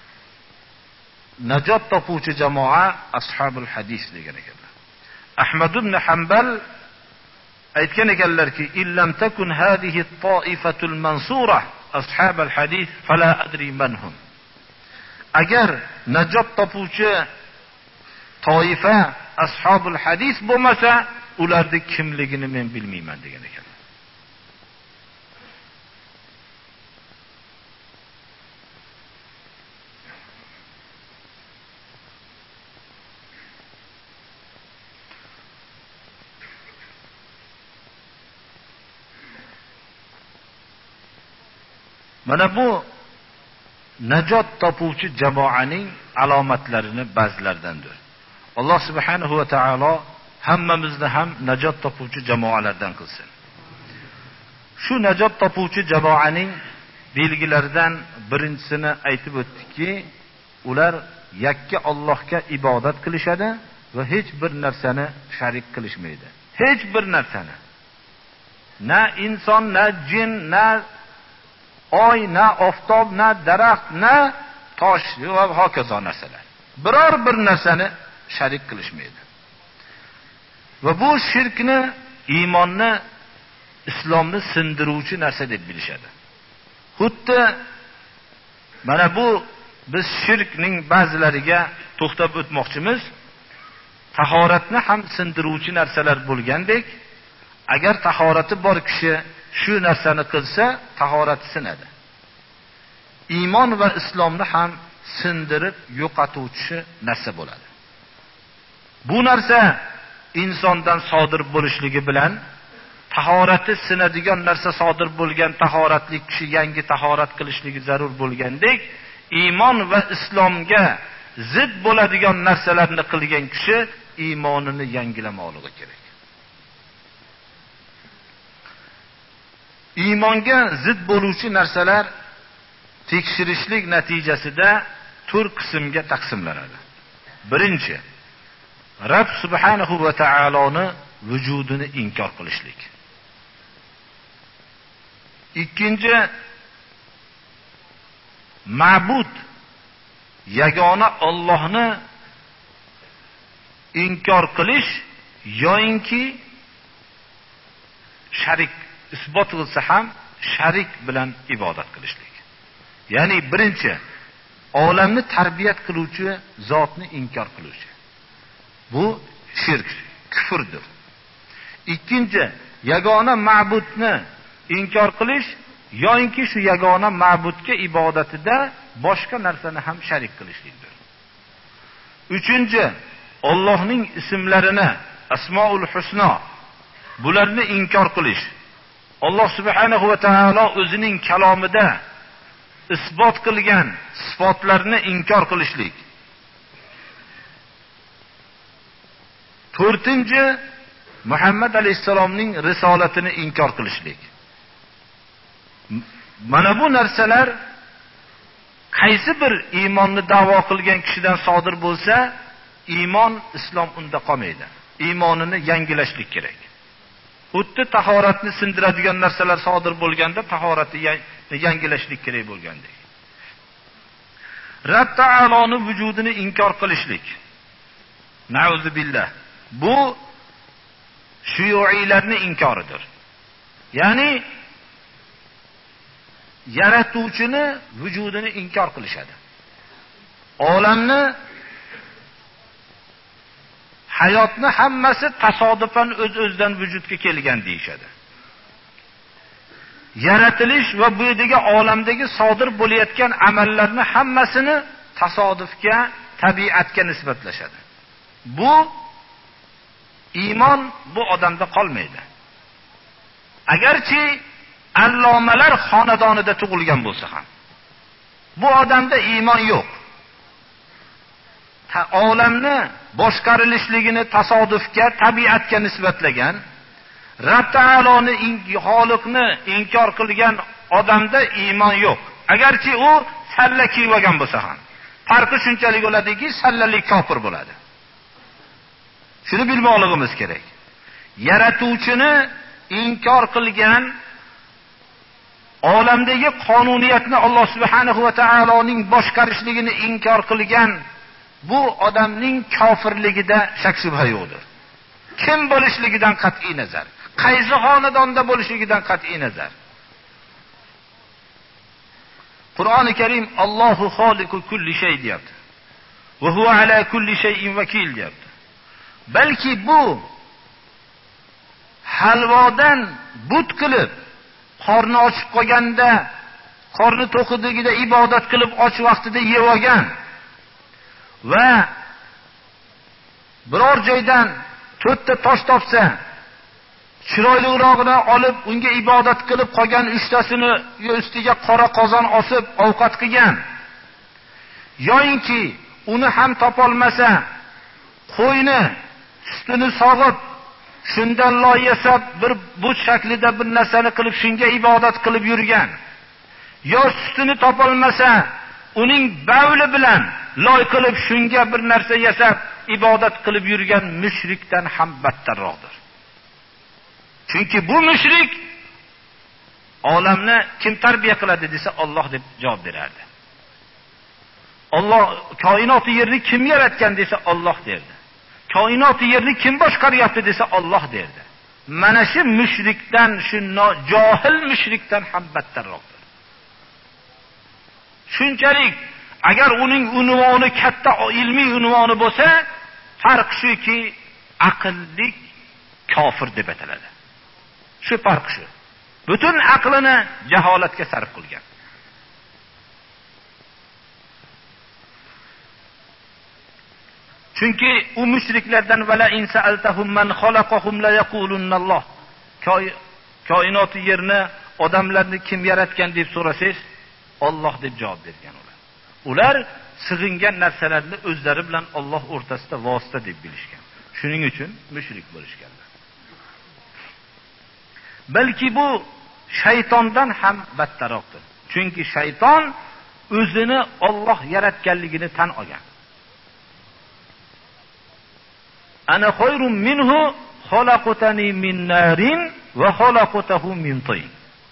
najot topuvchi jamoa ashabul hadis degan ekanlar. Ahmad ibn Hanbal aytgan ekanlarki, illam takun hadhihi at-ta'ifatul mansura ashabal hadis fala adri manhum. Agar najot topuvchi toifa ashabul hadis bo'lmasa, ularning kimligini men bilmayman degan ekan. Mana bu najot topuvchi jamoaning alomatlarini ba'zilaridandir. Alloh subhanahu va taolo hammamizni ham najot topuvchi jamoalardan qilsin. Shu najot topuvchi jamoaning belgilaridan birinchisini aytib o'tdikki, ular yakka Allohga ibodat qilishadi va hech bir narsani sharik qilishmaydi. Hech bir narsani. Na inson, na jin, na oy, na oftob, na daraxt, na tosh va hokazo narsalar. Biror bir narsani sharik qilishmaydi. Va bu shirkni, iymonni, islomni sindiruvchi narsa deb bilishadi. Xuddi mana bu biz shirkning ba'zilariga to'xtab o'tmoqchimiz. Tahoratni ham sindiruvchi narsalar bo'lgandek, agar tahorati bor kishi shu narsani qilsa, tahorati sinadi. Iymon va islomni ham sindirib yo'qotuvchi narsa bo'ladi. Bu narsa insondan sodir bo'lishligi bilan tahorati sinadigan narsa sodir bo'lgan tahoratli kishi yangi tahorat qilishligi zarur bo'lgandek, iymon va islomga zid bo'ladigan narsalarni qilgan kishi iymonini yangilamoqligi kerak. Iymonga zid bo'luvchi narsalar tekshirishlik natijasida to'rt qismga taqsimlanadi. Birinchi, Rabb subhanahu va taoloni vujudini inkor qilishlik. Ikkinchi, ma'bud yagona Allohni inkor qilish yoinki sharik isbot qilsa ham sharik bilan ibodat qilishlik. Ya'ni birinchi, olamni tarbiyat qiluvchi zotni inkor qiluvchi. Bu shirk, kufrdir. Ikkinchi, yagona ma'budni inkor qilish yoinki shu yagona ma'budga ibodatida boshqa narsani ham sharik qilishlikdir. Uchinchi, Allohning ismlarini, Asmaul Husno, bularni inkor qilish. Alloh subhanahu va taolo o'zining kalomida isbot qilgan sifatlarni inkor qilishlik. To'rtinchi, Muhammad alayhisalomning risolatini inkor qilishlik. Mana bu narsalar qaysi bir iymonni da'vo qilgan kishidan sodir bo'lsa, iymon, islom unda qolmaydi. Iymonini yangilashlik kerak. Xuddi tahoratni sindiradigan narsalar sodir bo'lganda tahoratni yangilashlik kerak bo'lgandek. Rabb taoloni vujudini inkor qilishlik. Nauzu billah. Bu shuyuiylarning inkoridir. Ya'ni yaratuvchini vujudini inkor qilishadi. Olamni, hayotni hammasi tasodifan o'z-o'zidan vujudga kelgan deyshadi. Yaratilish va bu yerdagi olamdagi sodir bo'layotgan amallarni hammasini tasodifga, tabiatga nisbatlashadi. Bu iymon bu odamda qolmaydi. Agarchi allomalar xonadonida tug'ilgan bo'lsa ham, bu odamda iymon yo'q. Olamni boshqarilishligini tasodifga, tabiatga nisbatlagan, Rabb taoloni, Xoliqni inkor qilgan odamda iymon yo'q. Agarchi u salla kiygan bo'lsa ham, farqi shunchalik bo'ladiki, sallalik kofir bo'ladi. Shuni bilmoqligimiz kerak. Yaratuvchini inkor qilgan, olamdagi qonuniyatni Alloh subhanahu va taoloning boshqarishligini inkor qilgan bu odamning kofirligida shak shubha yo'qdir. Kim bo'lishligidan qat'iy nazar, qaysi xonadonda bo'lishligidan qat'iy nazar. Qur'oni Karim Allohu xoliqu kulli shay deyapti. Va huwa ala kulli shay'in vakil deyapti. Balki bu halvodan but qilib, qorni ochib qolganda, qorni to'qidigida ibodat qilib och vaqtida yeb olgan va biror joydan to'rtta tosh topsa, chiroyliroqni olib unga ibodat qilib qolgan uchtasini ustiga qora qozon osib ovqat qilgan, yo'inki uni ham topolmasa qo'yni sutini sog'ib shundan loy yasab bir but shaklida bir narsani qilib shunga ibodat qilib yurgan, yo sutini topolmasa uning bavli bilan loy qilib shunga bir narsa yasab ibodat qilib yurgan mushrikdan ham battarroqdir. Chunki bu mushrik olamni kim tarbiya qiladi desa Alloh deb javob berardi. Alloh koinot yerni kim yaratgan desa Alloh derdi. Koinot yerni kim boshqaryapti desa Alloh derdi. Mana shu mushrikdan, shu johil mushrikdan ham battarroqdir. Shunchalik agar uning unvoni katta ilmiy unvoni bo'lsa, farq shuki aqlli kofir deb ataladi. Shu farq shu. Butun aqlini jaholatga sarf qilgan. Chunki u mushriklardan vala insa altahum man khalaqahum la yaqulunalloh. Koinot yerni, odamlarni kim yaratgan deb so'rasangiz, Alloh deb javob bergan ular. Ular sig'ingan narsalarni o'zlari bilan Alloh o'rtasida vosita deb bilishgan. Shuning uchun mushrik bo'lishganlar. Balki bu shaytondan ham battarroqdir. Chunki shayton o'zini Alloh yaratganligini tan olgan. Ana khayrun minhu khalaqtani min narin va khalaqtahu min tin.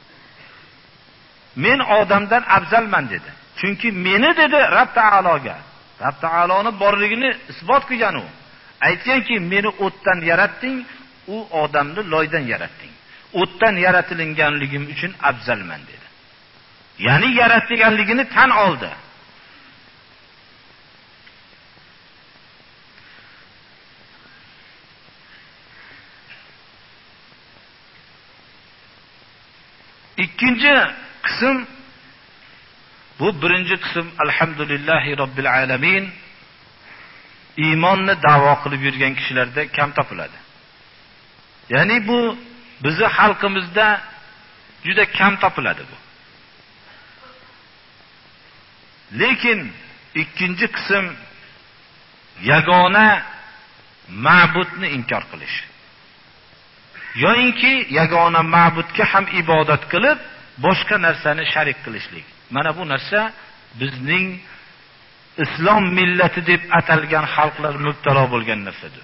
Men odamdan afzalman dedi. Chunki meni dedi Rabb taologa, Rabb taoloni borligini isbot qilgan u. Aytganki, meni o'tdan yaratding, u odamni loydan yaratding. O'tdan yaratilganligim uchun afzalman dedi. Ya'ni yaratganligini tan oldi. Ikkinchi qism, bu birinchi qism alhamdulillahi robbil alamin, iymonni da'vo qilib yurgan kishilarda kam topiladi. Ya'ni bu bizi xalqimizda juda kam topiladi bu. Lekin ikkinchi qism yagona ma'budni inkor qilish. Yo'inki yagona ma'budga ham ibodat qilib, boshqa narsani sharik qilishlik. Mana bu narsa bizning islom millati deb atalgan xalqlar mubtalo bo'lgan narsadir.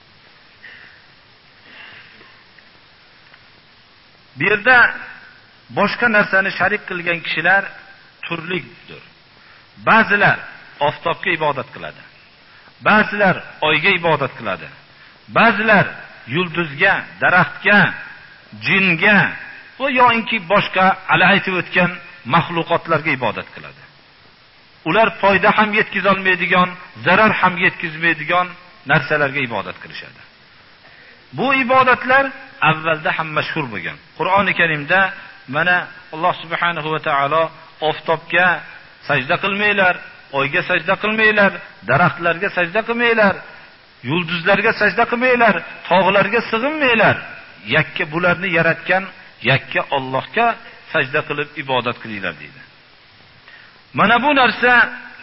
Bu yerda boshqa narsani sharik qilgan kishilar turlidir. Ba'zilar oftobga ibodat qiladi. Ba'zilar oyga ibodat qiladi. Ba'zilar yulduzga, daraxtga, jinga va yo'inki boshqa ala aytib o'tgan mahluqotlarga ibodat qiladi. Ular foyda ham yetkiza olmaydigan, zarar ham yetkazmaydigan narsalarga ibodat qilishadi. Bu ibodatlar avvalda ham mashhur bo'lgan. Qur'oni Karimda mana Alloh subhanahu va taolo oftobga sajda qilmanglar, oyga sajda qilmanglar, daraxtlarga sajda qilmanglar, yulduzlarga sajda qilmanglar, tog'larga sig'inmanglar. Yakka bularni yaratgan yakka Allohga sajda qilib ibodat qilinglar dedi. Mana bu narsa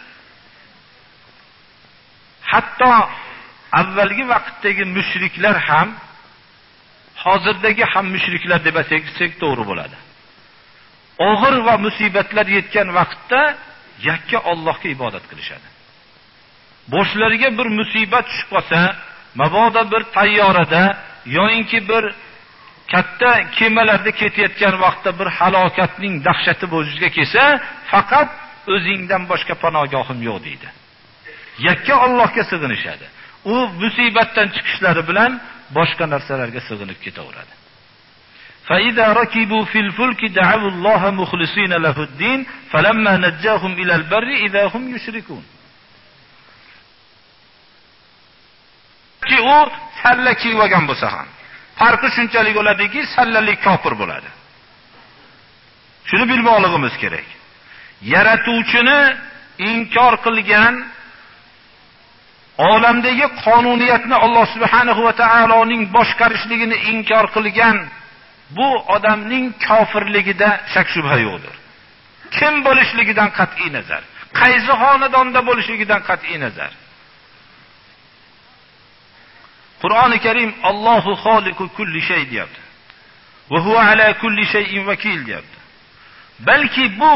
hatto avvalgi vaqtdagi mushriklar ham, hozirdagi ham mushriklar deb aytsak to'g'ri bo'ladi. Og'ir va musibatlar yetgan vaqtda yakka Allohga ibodat qilishadi. Boshlariga bir musibat tushib qolsa, mabodo bir tayyorada yo'inki bir katta kemalarda ketayotgan vaqtda bir halokatning dahshati bo'lishiga kelsa, faqat o'zingdan boshqa panogohim yo'q deydi. Yakka Allohga sig'inishadi. U musibatdan chiqishlari bilan boshqa narsalarga sig'inib ketaveradi. فإذا ركبوا في الفلك دعوا الله مخلصين له الدين فلما نجاهم إلى البر إذا هم يشركون. Ki u salla kiygan bo'lsa ham farqi shunchalik bo'ladiki, sallalik kofir bo'ladi. Shuni bilmoqligimiz kerak. Yaratuvchini inkor qilgan, olamdagi qonuniyatni Alloh subhanahu va taoloning boshqarishligini inkor qilgan bu odamning kofirligida shak shubha yo'qdir. Kim bo'lishligidan qat'iy nazar, qaysi xonadonda bo'lishligidan qat'iy nazar. Qur'oni Karim Allohu xoliqu kulli shay deyapti. Va huwa ala kulli shay'in vakil deyapti. Balki bu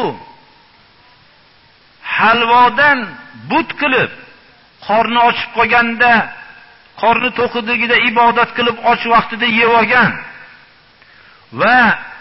halvodan but qilib, qorni ochib qolganda, qorni to'qidigida ibodat qilib och vaqtida yeb olgan va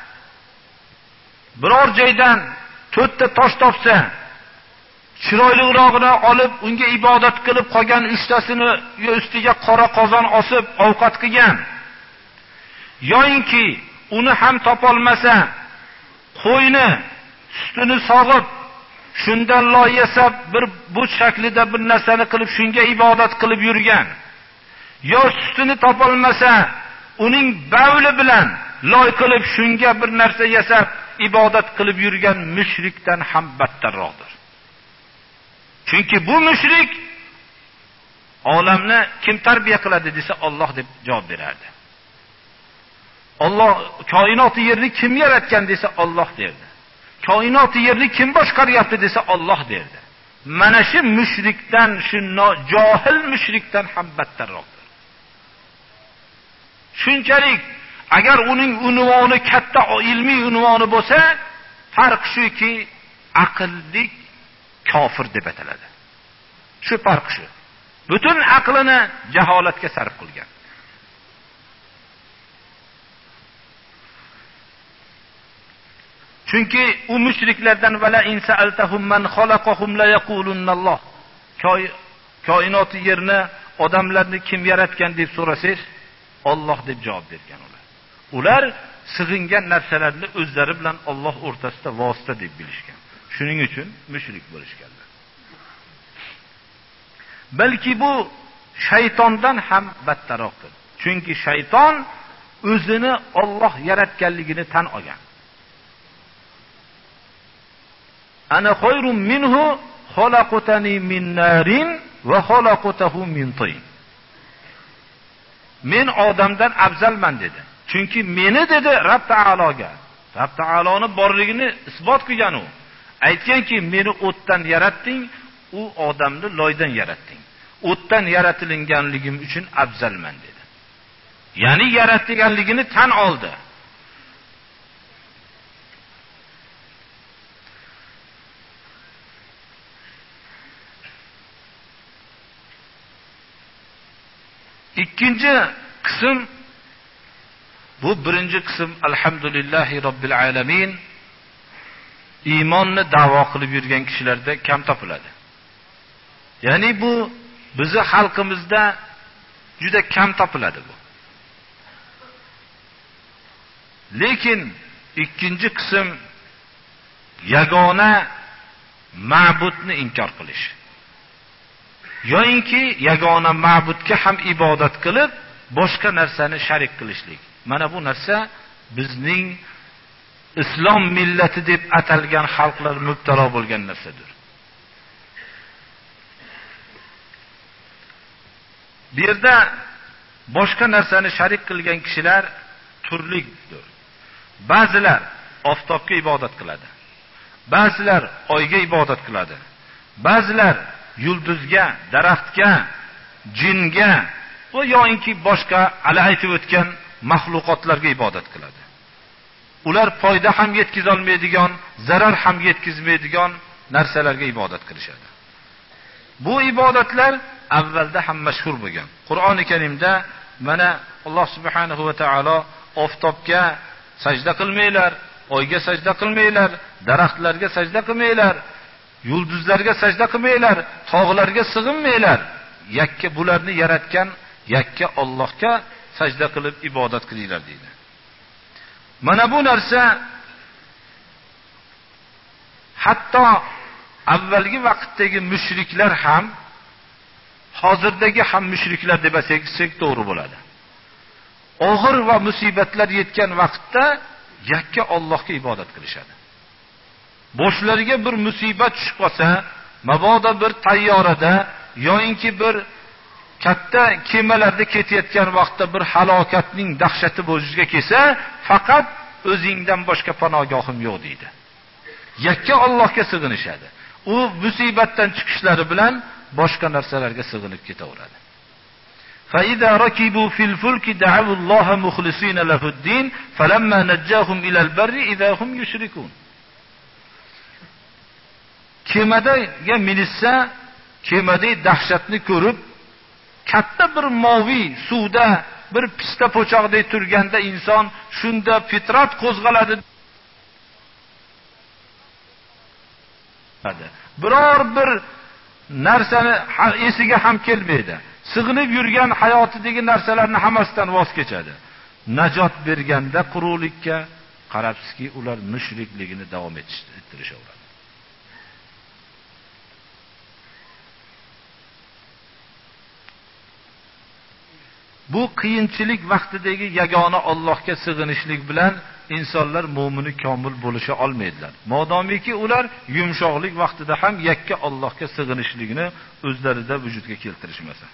biror joydan to'rtta tosh topsa, chiroyliroqini olib unga ibodat qilib qolgan uchtasini ustiga qora qozon osib ovqat qilgan. Yo'inki uni ham topolmasa, qo'yni sutini sog'ib, shundan loy yasab bir but shaklida bir narsani qilib shunga ibodat qilib yurgan. Yo sutini topolmasa, uning bavli bilan loy qilib shunga bir narsa yasab ibodat qilib yurgan mushrikdan ham battarroqdir. Chunki bu mushrik olamni kim tarbiya qiladi desa Alloh deb javob beradi. Alloh koinot yerni kim yaratgan desa Alloh derdi. Koinot yerni kim boshqaryapti desa Alloh derdi. Mana shu mushrikdan, shu johil mushrikdan ham battarroqdir. Shunchalik agar uning unvoni katta ilmiy unvoni bo'lsa, farq shuki aqlli kofir deb ataladi. Shu farq shu. Butun aqlini jaholatga sarf qilgan. Chunki u mushriklardan vala insa'altahum man khalaqahum la yaqulunalloh. Koinot yerni, odamlarni kim yaratgan deb so'rasangiz, Alloh deb javob bergan ular. Ular sig'ingan narsalarni o'zlari bilan Alloh o'rtasida vosita deb bilishgan. Shuning uchun mushrik bo'lishganlar. Balki bu shaytondan ham battarroqdir. Chunki shayton o'zini Alloh yaratganligini tan olgan. Ana khayrun minhu khalaqtani min narin va khalaqtahu min tin. Men odamdan afzalman dedi. Chunki meni dedi Rabb taologa, Rabb taoloni borligini isbot qilgan u. Aytganki, meni o'tdan yaratding, u odamni loydan yaratding. O'tdan yaratilganligim uchun afzalman dedi. Ya'ni yaratilganligini tan oldi. Ikkinchi qism, bu birinchi qism alhamdulillahi robbil alamin, iymonni da'vo qilib yurgan kishilarda kam topiladi. Ya'ni bu bizi xalqimizda juda kam topiladi bu. Lekin ikkinchi qism yagona ma'budni inkor qilish. Yo'inki yagona ma'budga ham ibodat qilib, boshqa narsani sharik qilishlik. Mana bu narsa bizning islom millati deb atalgan xalqlar mubtalo bo'lgan narsadir. Bu yerda boshqa narsani sharik qilgan kishilar turlidir. Ba'zilar oftobga ibodat qiladi. Ba'zilar oyga ibodat qiladi. Ba'zilar yulduzga, daraxtga, jinga va yo'inki boshqa ala aytib o'tgan mahluqotlarga ibodat qiladi. Ular foyda ham yetkiza olmaydigan, zarar ham yetkazmaydigan narsalarga ibodat qilishadi. Bu ibodatlar avvalda ham mashhur bo'lgan. Qur'oni Karimda mana Alloh subhanahu va taolo oftobga sajda qilmanglar, oyga sajda qilmanglar, daraxtlarga sajda qilmanglar, yulduzlarga sajda qilmanglar, tog'larga sig'inmanglar. Yakka bularni yaratgan yakka Allohga sajda qilib ibodat qilinglar deydi. Mana bu narsa hatto avvalgi vaqtdagi mushriklar ham, hozirdagi ham mushriklar deb aytsak to'g'ri bo'ladi. Og'ir va musibatlar yetgan vaqtda yakka Allohga ibodat qilishadi. Boshlariga bir musibat tushib qolsa, mabodo bir tayyorada yo'inki bir katta kemalarda ketayotgan vaqtda bir halokatning dahshati bo'lishiga kelsa, faqat o'zingdan boshqa panogohim yo'q deydi. Yakka Allohga sig'inishadi. U musibatdan chiqishlari bilan boshqa narsalarga sig'inib ketaveradi. فَإِذَا رَكِبُوا فِي الْفُلْكِ دَعَوُا اللَّهَ مُخْلِصِينَ لَهُ الدِّينَ فَلَمَّا نَجَّاهُمْ إِلَى الْبَرِّ إِذَا هُمْ يُشْرِكُونَ. Kemadaga minishsa, kemada dahshatni ko'rib, katta bir moviy suvda bir pista po'choqdek turganda inson shunda fitrat qo'zg'aladi. Biror bir narsani esiga ham kelmaydi. Sig'inib yurgan hayotidagi narsalarni hammasidan voz kechadi. Najot berganda quruqlikka qarabsizki, ular mushrikligini davom ettirishaveradi. Bu qiyinchilik vaqtidagi yagona Allohga sig'inishlik bilan insonlar mo'mini komil bo'lisha olmaydilar. Modomiki ular yumshoqlik vaqtida ham yakka Allohga sig'inishligini o'zlarida vujudga keltirishmasa.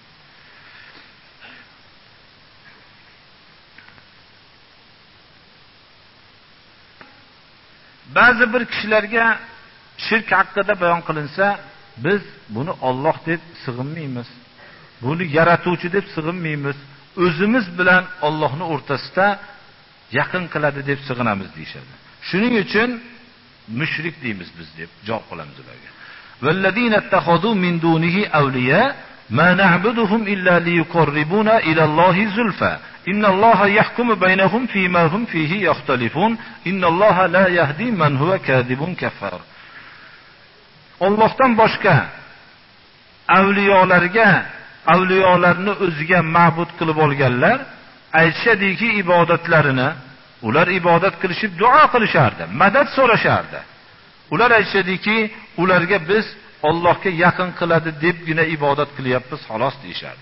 Ba'zi bir kishilarga shirk haqida bayon qilinsa, biz buni Alloh deb sig'inmaymiz. Buni yaratuvchi deb sig'inmaymiz. O'zimiz bilan Allohning o'rtasida yaqin qiladi deb sig'inamiz deyshadi. Shuning uchun mushrik deymiz biz deb javob qilamiz ularga. Vallazina ittakhadhu min dunihi awliya ma na'buduhum illa liyuqarribuna ila Allohi zulfa. Innalloha yahkumu baynahum fima hum fihi yaxtalifun. Innalloha la yahdi man huwa kadibun kaffar. Allohdan boshqa avliyolarga avliyolarni o'ziga ma'bud qilib olganlar aytishadiki, ibodatlarini ular ibodat qilishib duo qilishardi, madad so'rashardi. Ular aytishadiki, ularga biz Allohga yaqin qiladi debgina ibodat qilyapmiz, xolos deyishardi.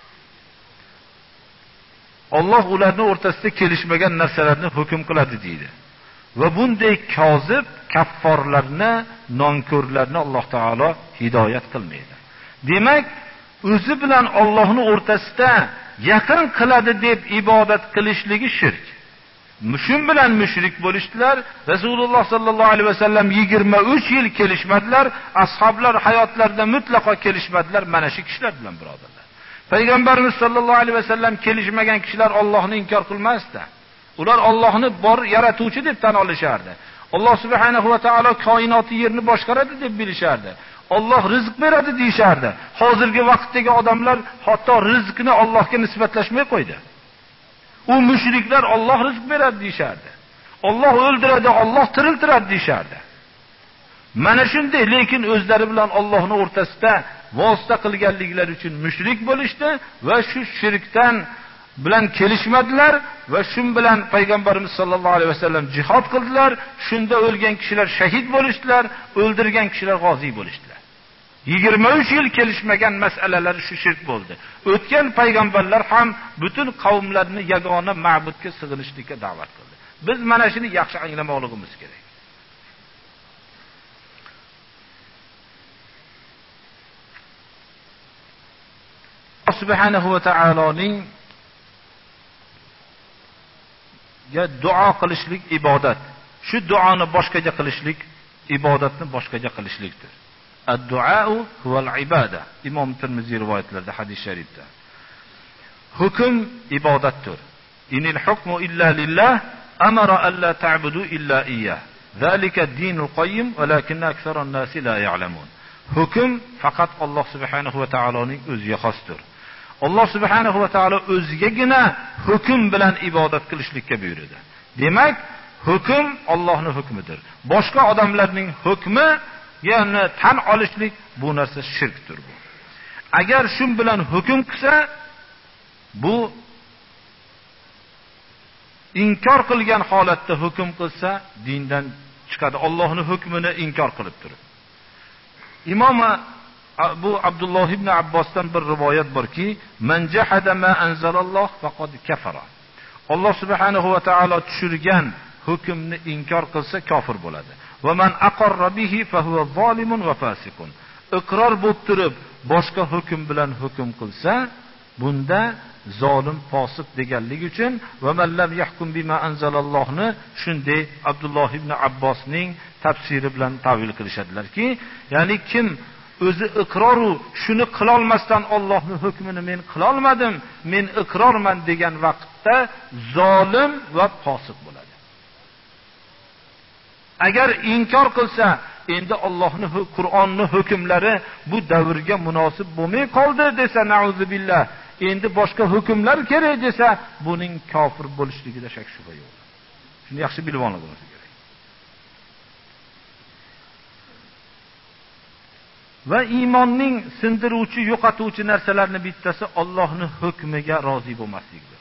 Alloh ularning o'rtasida kelishmagan narsalarni hukm qiladi deydi. Va bunday kozib kafforlarni, nonko'rlarni Alloh taolo hidoyat qilmaydi. Demak, o'zi bilan Allohning o'rtasida yaqin qiladi deb ibodat qilishligi shirk. Mushun bilan mushrik bo'lishdilar. Rasululloh sallallohu alayhi vasallam yigirma uch yil kelishmadilar. Ashoblar hayotlarida mutlaqo kelishmadilar mana shu kishilar bilan, birodarlar. Payg'ambarimiz sallallohu alayhi vasallam kelishmagan kishilar Allohni inkor qilmasdi. Ular Allohni bor yaratuvchi deb tan olishardi. Alloh subhanahu va taolo koinotni, yerni boshqaradi deb bilishardi. Alloh rizq beradi deyishardi. Hozirgi vaqtdagi odamlar hatto rizqni Allohga nisbatlashmay qo'ydi. U mushriklar Alloh rizq beradi deyishardi. Alloh o'ldiradi, Alloh tiriltiradi deyishardi. Mana shunday, lekin o'zlari bilan Allohning o'rtasida vosita qilganliklari uchun mushrik bo'lishdi va shu shirkdan bilan kelishmadilar va shun bilan payg'ambarimiz sollallohu alayhi vasallam jihad qildilar. Shunda o'lgan kishilar shahid bo'lishdilar, o'ldirgan kishilar g'ozi bo'lishdilar. yigirma uch yil kelishmagan masalalar shu shirk bo'ldi. O'tgan payg'ambarlar ham butun qavmlarni yagona ma'budga sig'inishlikka da'vat qildi. Biz mana shuni yaxshi anglamoqligimiz kerak. Alloh subhanahu va taoloning ya duo qilishlik ibodat. Shu duoni boshqacha qilishlik ibodatni boshqacha qilishlikdir. Ad-du'a'u huval ibada. Imom Tirmiziy rivoyatlarida hadis sharifda. Hukm ibodatdir. Inil hukmu illa lillah amara alla ta'budu illa iyyah. Zalika ad-dinul qayyim walakinna aktharan nasi la ya'lamun. Hukm faqat Alloh subhanahu va taoloning o'ziga xosdir. Alloh subhanahu va taolo o'zigagina hukm bilan ibodat qilishlikka buyurdi. Demak, hukm Allohning hukmidir. Boshqa odamlarning hukmi, ya'ni tan olishlik, bu narsa shirkdir bu. Agar shun bilan hukm qilsa, bu inkor qilgan holatda hukm qilsa, dindan chiqadi. Allohning hukmini inkor qilib turib. Imom bu Abdulloh ibn Abbosdan bir rivoyat borki, "Man jahada ma anzalalloh faqad kafara." Alloh subhanahu va taolo tushirgan hukmni inkor qilsa kofir bo'ladi. "Va man aqarra bihi fa huwa zolimun va fasiqun." Iqror bo'lib turib boshqa hukm bilan hukm qilsa, bunda zolim, fosiq deganligi uchun "Va man lam yahkum bima anzalallohni" shunday Abdulloh ibn Abbosning tafsiri bilan ta'vil qilishadilarki, ya'ni kim o'zi iqroru shuni qila olmasdan Allohning hukmini men qila olmadim, men iqrorman degan vaqtda zolim va fosiq bo'ladi. Agar inkor qilsa, endi Allohning Qur'onning hukmlari bu davrga munosib bo'lmay qoldi desa, nauzubillah, endi boshqa hukmlar kerak desa, buning kofir bo'lishligida shak shubha yo'q. Shuni yaxshi bilib olishimiz kerak. Va iymonning sindiruvchi, yo'qotuvchi narsalarning bittasi Allohning hukmiga rozi bo'lmaslikdir.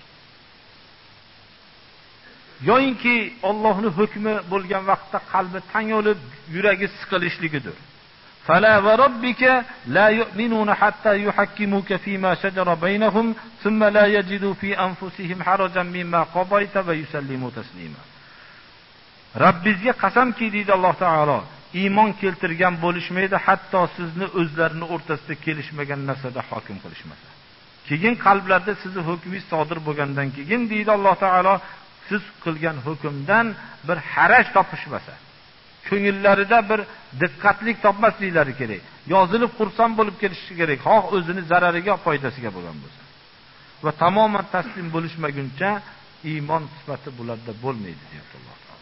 Yo'inki Allohning hukmi bo'lgan vaqtda qalbi tang olib, yuragi siqilishligidir. Fala va robbika la yu'minuna hatta yuhakkimuka fima shajara baynahum thumma la yajidu fi anfusihim harajan mimma qadayta va yusallimu taslima. Rabbingizga qasamki, deydi Alloh taolo, iymon keltirgan bo'lishmaydi, hatto sizni o'zlarini o'rtasida kelishmagan narsada hokim qilishmasa. Keyin qalblarda sizni hukmingiz sodir bo'lgandan keyin, deydi Alloh taolo, siz qilgan hukmdan bir haraj topishmasa, ko'ngillarida bir diqqatlik topmasliklari kerak. Yozilib xursand bo'lib kelishi kerak, xoh o'zini zarariga, foydasiga bo'lgan bo'lsa. Va tamoman taslim bo'lishmaguncha iymon sifati bularda bo'lmaydi, deydi Alloh taolo.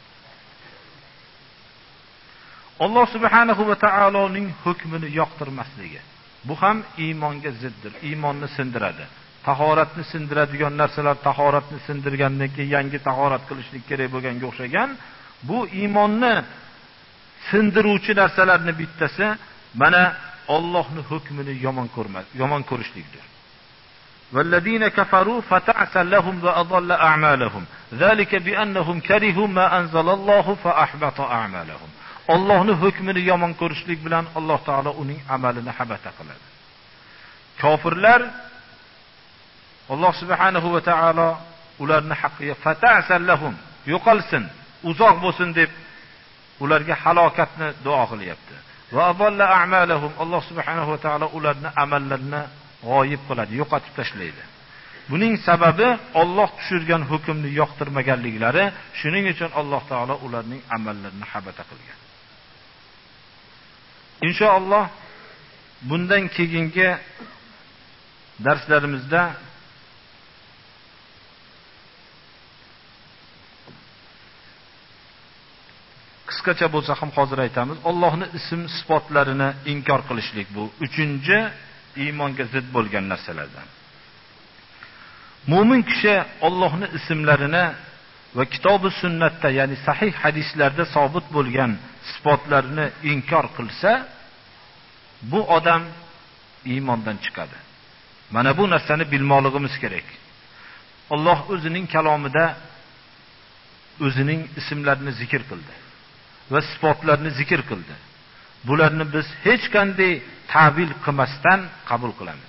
Alloh subhanahu va taoloning hukmini yoqtirmasligi, bu ham iymonga ziddir. Iymonni sindiradi. Tahoratni sindiradigan narsalar tahoratni sindirgandan keyin yangi tahorat qilishlik kerak bo'lganga o'xshagan, bu iymonni sindiruvchi narsalarning bittasi mana Allohning hukmini yomon ko'rmas, yomon ko'rishlikdir. Vallazina kafaru fata'sal lahum va adalla a'malahum. Zalika bi annahum karihu ma anzalallohu fa ahbata a'malahum. Allohning hukmini yomon ko'rishlik bilan Alloh taolo uning amalini habata qiladi. Kofirlar Alloh subhanahu va taolo ularni haqqiga fata'sal lahum, yo'qolsin, uzoq bo'lsin deb ularga halokatni duo qilyapti. Va adalla a'malahum, Alloh subhanahu va taolo ularni amallarini g'oyib qiladi, yo'qotib tashlaydi. Buning sababi Alloh tushirgan hukmni yoqtirmaganliklari, shuning uchun Alloh taolo ularning amallarini habata qilgan. Inshaalloh bundan keyingi darslarimizda qisqacha bo'lsa ham hozir aytamiz. Allohning ism sifatlarini inkor qilishlik bu uchinchi iymonga zid bo'lgan narsalardan. Mo'min kishi Allohning ismlarini va kitobi sunnatda, ya'ni sahih hadislarda sabit bo'lgan sifatlarini inkor qilsa, bu odam iymondan chiqadi. Mana bu narsani bilmoqligimiz kerak. Alloh o'zining kalomida o'zining ismlarini zikr qildi va sifatlarini zikr qildi. Bularni biz hech qanday ta'vil qilmasdan qabul qilamiz.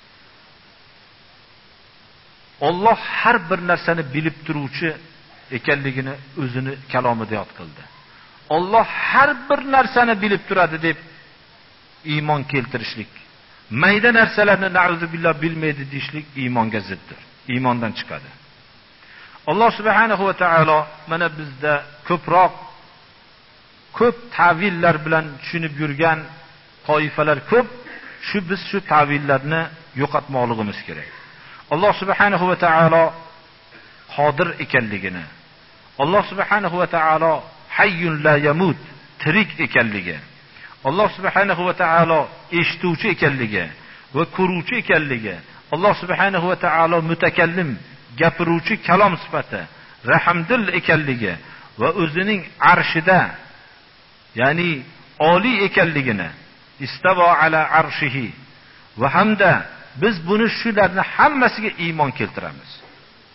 Alloh har bir narsani bilib turuvchi ekanligini o'zini kalomida yod qildi. Alloh har bir narsani bilib turadi deb iymon keltirishlik, mayda narsalarni na'uzubillah bilmaydi deyishlik iymonga ziddir. Iymondan chiqadi. Alloh subhanahu va taolo mana bizda ko'proq ko'p ta'villar bilan tushunib yurgan toifalar ko'p. Shu biz shu ta'villarni yo'qotmoqligimiz kerak. Alloh subhanahu va taolo qodir ekanligini, Alloh subhanahu va taolo hayyun la yamut, tirik ekanligi, Alloh subhanahu va taolo eshituvchi ekanligi va ko'ruvchi ekanligi, Alloh subhanahu va taolo mutakallim, gapiruvchi kalom sifati, rahmdil ekanligi va o'zining arshida, ya'ni oliy ekanligini, istavo ala arshihi, va hamda biz buni shularni hammasiga iymon keltiramiz.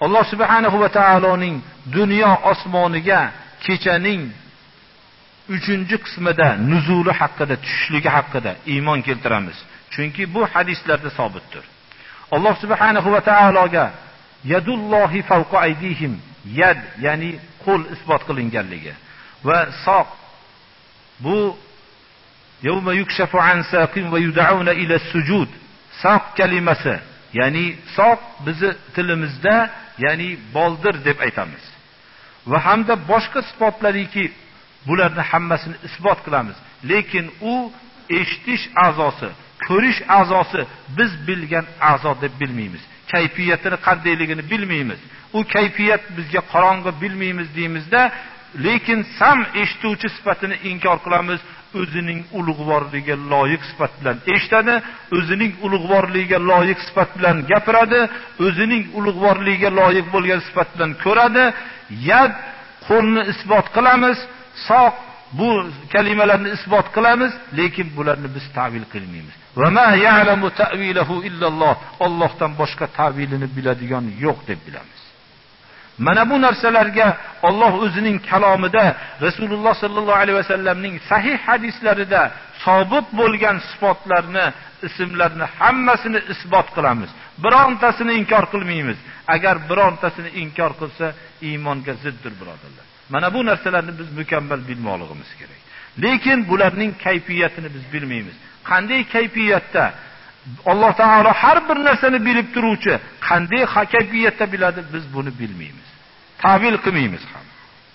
Alloh subhanahu va taoloning dunyo osmoniga kechaning uchinchi qismida nuzuli haqida, tushishligi haqida iymon keltiramiz. Chunki bu hadislarda sabitdir. Alloh subhanahu va taologa yadullohi fawqa aydihim, yad ya'ni qo'l isbot qilinganligi va soq, bu yawma yukshafu an saqin va yud'auna ila sujud, soq kalimasi, ya'ni soq bizi tilimizda ya'ni boldir deb aytamiz. Va hamda boshqa sifatlariki bularni hammasini isbot qilamiz. Lekin u eshitish a'zosi, ko'rish a'zosi biz bilgan a'zo deb bilmaymiz. Kayfiyatini qandayligini bilmaymiz. U kayfiyat bizga qorong'i bilmaymiz deymizda, lekin sam eshituvchi sifatini inkor qilamiz. O'zining ulug'vorligiga loyiq sifat bilan eshitadi, o'zining ulug'vorligiga loyiq sifat bilan gapiradi, o'zining ulug'vorligiga loyiq bo'lgan sifat bilan ko'radi. Yad, qo'lni isbot qilamiz, soq, bu kalimalarni isbot qilamiz, lekin bularni biz ta'vil qilmaymiz. Va ma ya'lamu ta'wilahu illalloh. Allohdan boshqa ta'vilini biladigan yo'q deb bilamiz. Mana bu narsalarga Alloh o'zining kalomida, Rasululloh sallallohu alayhi vasallamning sahih hadislarida sobit bo'lgan sifatlarni, ismlarni hammasini isbot qilamiz. Birontasini inkor qilmaymiz. Agar birontasini inkor qilsa, iymonga ziddir, birodarlar. Mana bu narsalarni biz mukammal bilmoqligimiz kerak. Lekin bularning kayfiyatini biz bilmaymiz. Qanday kayfiyatda Alloh taolo har bir narsani bilib turuvchi, qanday kayfiyatda biladi, biz buni bilmaymiz. Ta'vil qilmaymiz ham.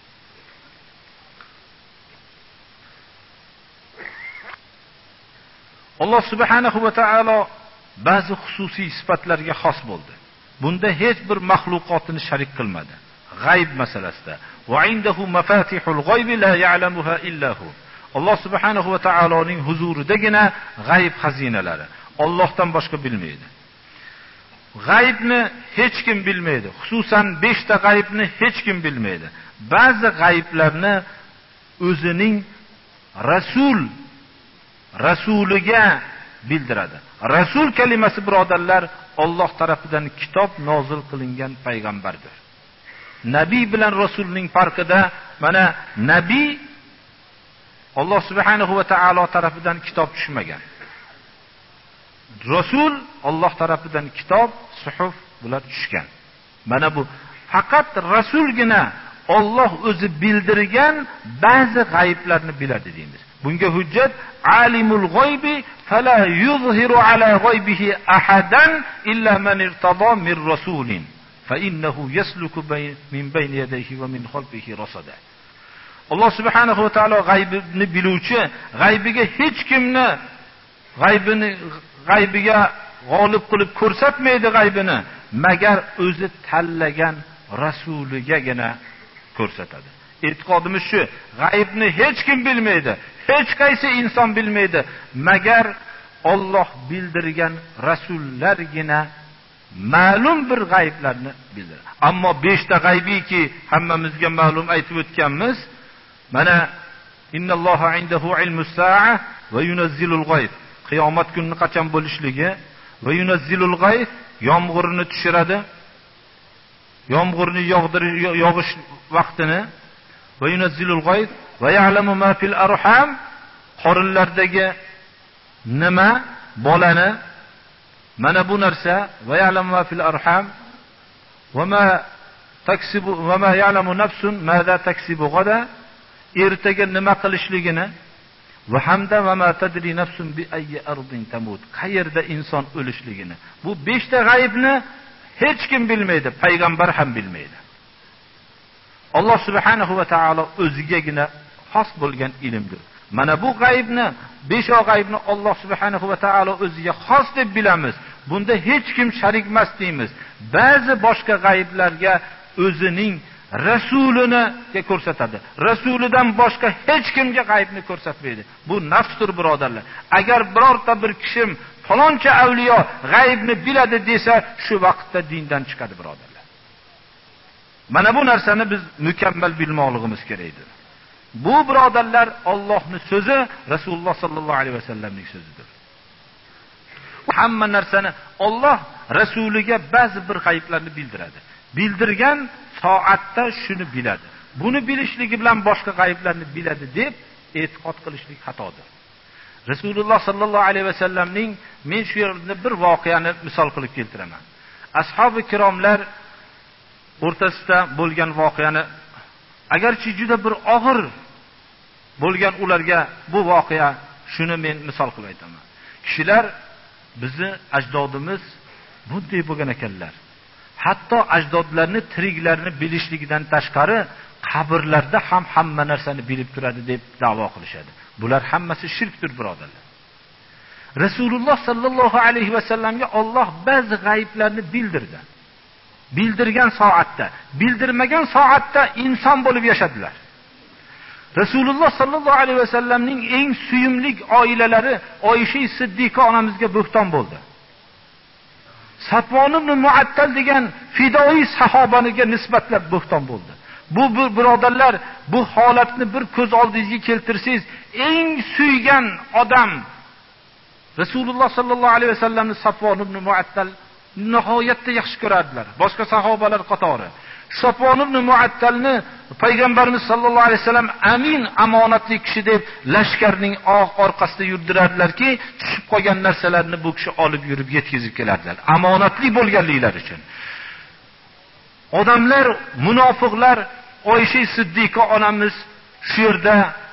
Alloh subhanahu va taolo ba'zi xususiy sifatlarga xos bo'ldi. Bunda hech bir mahluqotini sharik qilmadi. G'ayb masalasida. Va indahu mafatihul g'aybi la ya'lamuha illa hu. Alloh subhanahu va taoloning huzuridagina g'ayb xazinalari Allohdan boshqa bilmaydi. G'aybni hech kim bilmaydi. Xususan besh ta g'aybni hech kim bilmaydi. Ba'zi g'ayblarni o'zining rasul rasuliga bildiradi. Rasul kalimasi, birodarlar, Alloh tarafidan kitob nozil qilingan payg'ambardir. Nabiy bilan rasulning farqida, mana nabiy Alloh subhanahu va taolo tarafidan kitob tushmagan. Rasul Alloh tarafidan kitob, suhuf bular tushgan. Mana bu faqat rasulgina Alloh o'zi bildirgan ba'zi g'ayblarni biladi deymiz. Bunga hujjat alimul g'aybi fala yuzhiru ala g'aybihi ahadan illa man irtada min rasulin fa innahu yasluku min bayni yadayhi va min khalfihi rasada. Alloh subhanahu va taolo g'aybni biluvchi, g'aybiga hech kimni g'aybini g'aybiga g'olib qilib ko'rsatmaydi g'aybini, magar o'zi tanlagan rasuligagina ko'rsatadi. E'tiqodimiz shu, g'aybni hech kim bilmaydi, hech qaysi inson bilmaydi, magar Alloh bildirgan rasullargina ma'lum bir g'ayblarni bildiradi. Ammo besh ta g'aybiki hammamizga ma'lum aytib o'tganmiz. Mana innalloha indahu ilmus sa'a va yunazzilul g'ayb. Qiyomat kuni qachon bo'lishligi va yunazzilul g'ayb, yomg'irni tushiradi. Yomg'irni yog'dirish yog'ish vaqtini va yunazzilul g'ayb va ya'lamu ma fil arham, qorinlardagi nima bolani, mana bu narsa va ya'lamu ma fil arham va ma taksibu va ma ya'lamu nafsun madha taksibu g'ada, ertaga nima qilishligini va hamda va ma tadri nafsun bi ayyi ardin tamut, qayerda inson o'lishligini. Bu besh ta g'aybni hech kim bilmaydi, payg'ambar ham bilmaydi. Alloh subhanahu va taolo o'zigagina xos bo'lgan ilmdir. Mana bu g'aybni, besh ta g'aybni Alloh subhanahu va taolo o'ziga xos deb bilamiz. Bunda hech kim sharik emas deymiz. Ba'zi boshqa g'ayblarga o'zining rasulini ko'rsatadi. Rasulidan boshqa hech kimga g'aybni ko'rsatmaydi. Bu nafsdir, birodarlar. Agar birorta bir kishi faloncha avliyo g'aybni biladi desa, shu vaqtda dindan chiqadi, birodarlar. Mana bu narsani biz mukammal bilmoqligimiz kerakdir. Bu, birodarlar, Allohning so'zi, Rasululloh sallallohu alayhi vasallamning so'zidir. Hamma narsani Alloh rasuliga ba'zi bir g'ayblarni bildiradi. bildirgan soatda shuni biladi. Buni bilishligi bilan boshqa g'ayblarni biladi deb e'tiqod qilishlik xatodir. Rasululloh sallallohu alayhi vasallamning men shu yerda bir voqeani misol qilib keltiraman. Ashabi kiromlar o'rtasida bo'lgan voqeani, agarchi juda bir og'ir bo'lgan ularga bu voqea, shuni men misol qilib aytaman. Kishilar bizni ajdodimiz bunday bo'lgan ekanlar. Hatto ajdodlarni tiriklarni bilishligidan tashqari qabrlarda ham hamma narsani bilib turadi deb da'vo qilishadi. Bular hammasi shirkdir, birodarlar. Rasululloh sallallohu alayhi vasallamga Alloh ba'zi g'ayblarni bildirdi. Bildirgan soatda, bildirmagan soatda inson bo'lib yashadilar. Rasululloh sallallohu alayhi vasallamning eng suyumli oilalari Oysha Siddiqa onamizga bo'xton bo'ldi. Safvon ibn Muattal degan fidoi sahobaniga nisbatlab bo'xton bo'ldi. Bu birodarlar, bu holatni bir ko'z oldingizga keltirsangiz, eng suygan odam Rasululloh sallallohu alayhi vasallamni Safvon ibn Muattal nihoyatda yaxshi ko'rardilar. Boshqa sahobalar qatori. Safvon ibn Muattalni payg'ambarimiz sallallohu alayhi vasallam amin, omonatli kishi deb lashkarning oq orqasida yurdirardilarki, tushib qolgan narsalarni bu kishi olib yurib yetkazib kelardilar. Omonatli bo'lganliklari uchun. Odamlar, munofiqlar Oysha Siddiqa onamiz shu yerda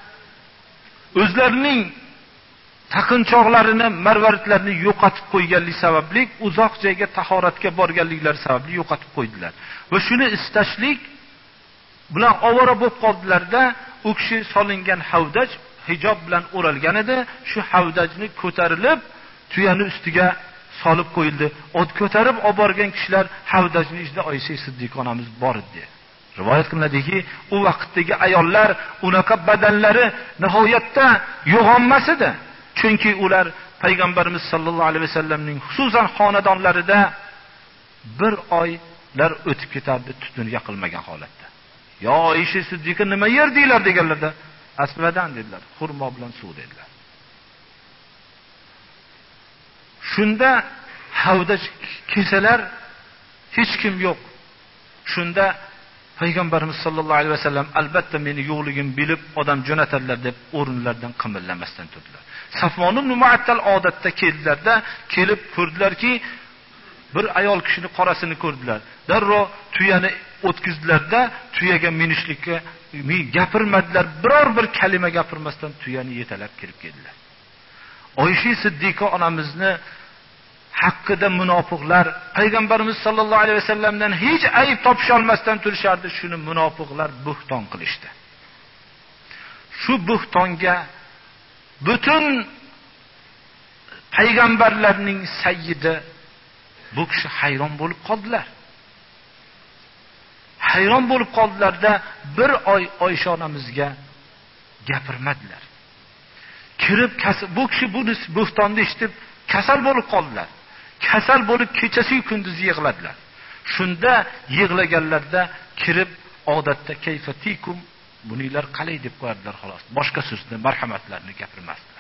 o'zlarining taqinchoqlarini, marvaritlarini yo'qotib qo'yganlik sababli uzoq joyga tahoratga borganliklari sababli yo'qotib qo'ydilar. Va shuni istashlik bilan ovora bo'lib qoldilarda, u kishi solingan havdaj hijob bilan o'ralgan edi. Shu havdajni ko'tarilib tuyani ustiga solib qo'yildi. Ot ko'tarib olib borgan kishilar havdajning ichida Oysha Siddiqa onamiz bor edi. Rivoyat qilinadiki, u vaqtdagi ayollar unaqa badanlari nihoyatda yo'g'onmas edi. Chunki ular payg'ambarimiz sallallohu alayhi vasallamning xususan xonadonlarida bir oylar o'tib ketardi tutun yoqilmagan holatda. "Yo Oysha Siddiqa nima yerdinglar?" deganlarda, "Asvadan" dedilar, xurmo bilan suv dedilar. Shunda havdaj kesalar hech kim yo'q. Shunda payg'ambarimiz sallallohu alayhi vasallam albatta meni yo'qligim bilib odam jo'natadilar deb o'rinlardan qimirlamasdan turdilar. Safvon ibn Muattal odatda keldilarda, kelib ko'rdilarki, bir ayol kishini qorasini ko'rdilar. Darrov tuyani o'tkizdilarda, tuyaga minishlikka gapirmadilar, biror bir kalima gapirmasdan tuyani yetalab kirib keldilar. Oysha Siddiqa onamizni haqqida munofiqlar payg'ambarimiz sallallohu alayhi vasallamdan hech ayb topisha olmasdan turishardi. Shuni munofiqlar bo'xton qilishdi. Shu bo'xtonga butun payg'ambarlarning sayyidi bu kishi hayron bo'lib qoldilar. Hayron bo'lib qoldilarda bir oy Oysha onamizga gapirmadilar. Kirib bu kishi bu bo'xtonni eshitib kasal bo'lib qoldilar. Kasal bo'lib kechasi kunduzi yig'ladilar. Shunda yig'laganlarda kirib odatda kayfatikum bunilar qalay deb qo'yadilar xolos. Boshqa so'zni, marhamatlarni gapirmasdilar.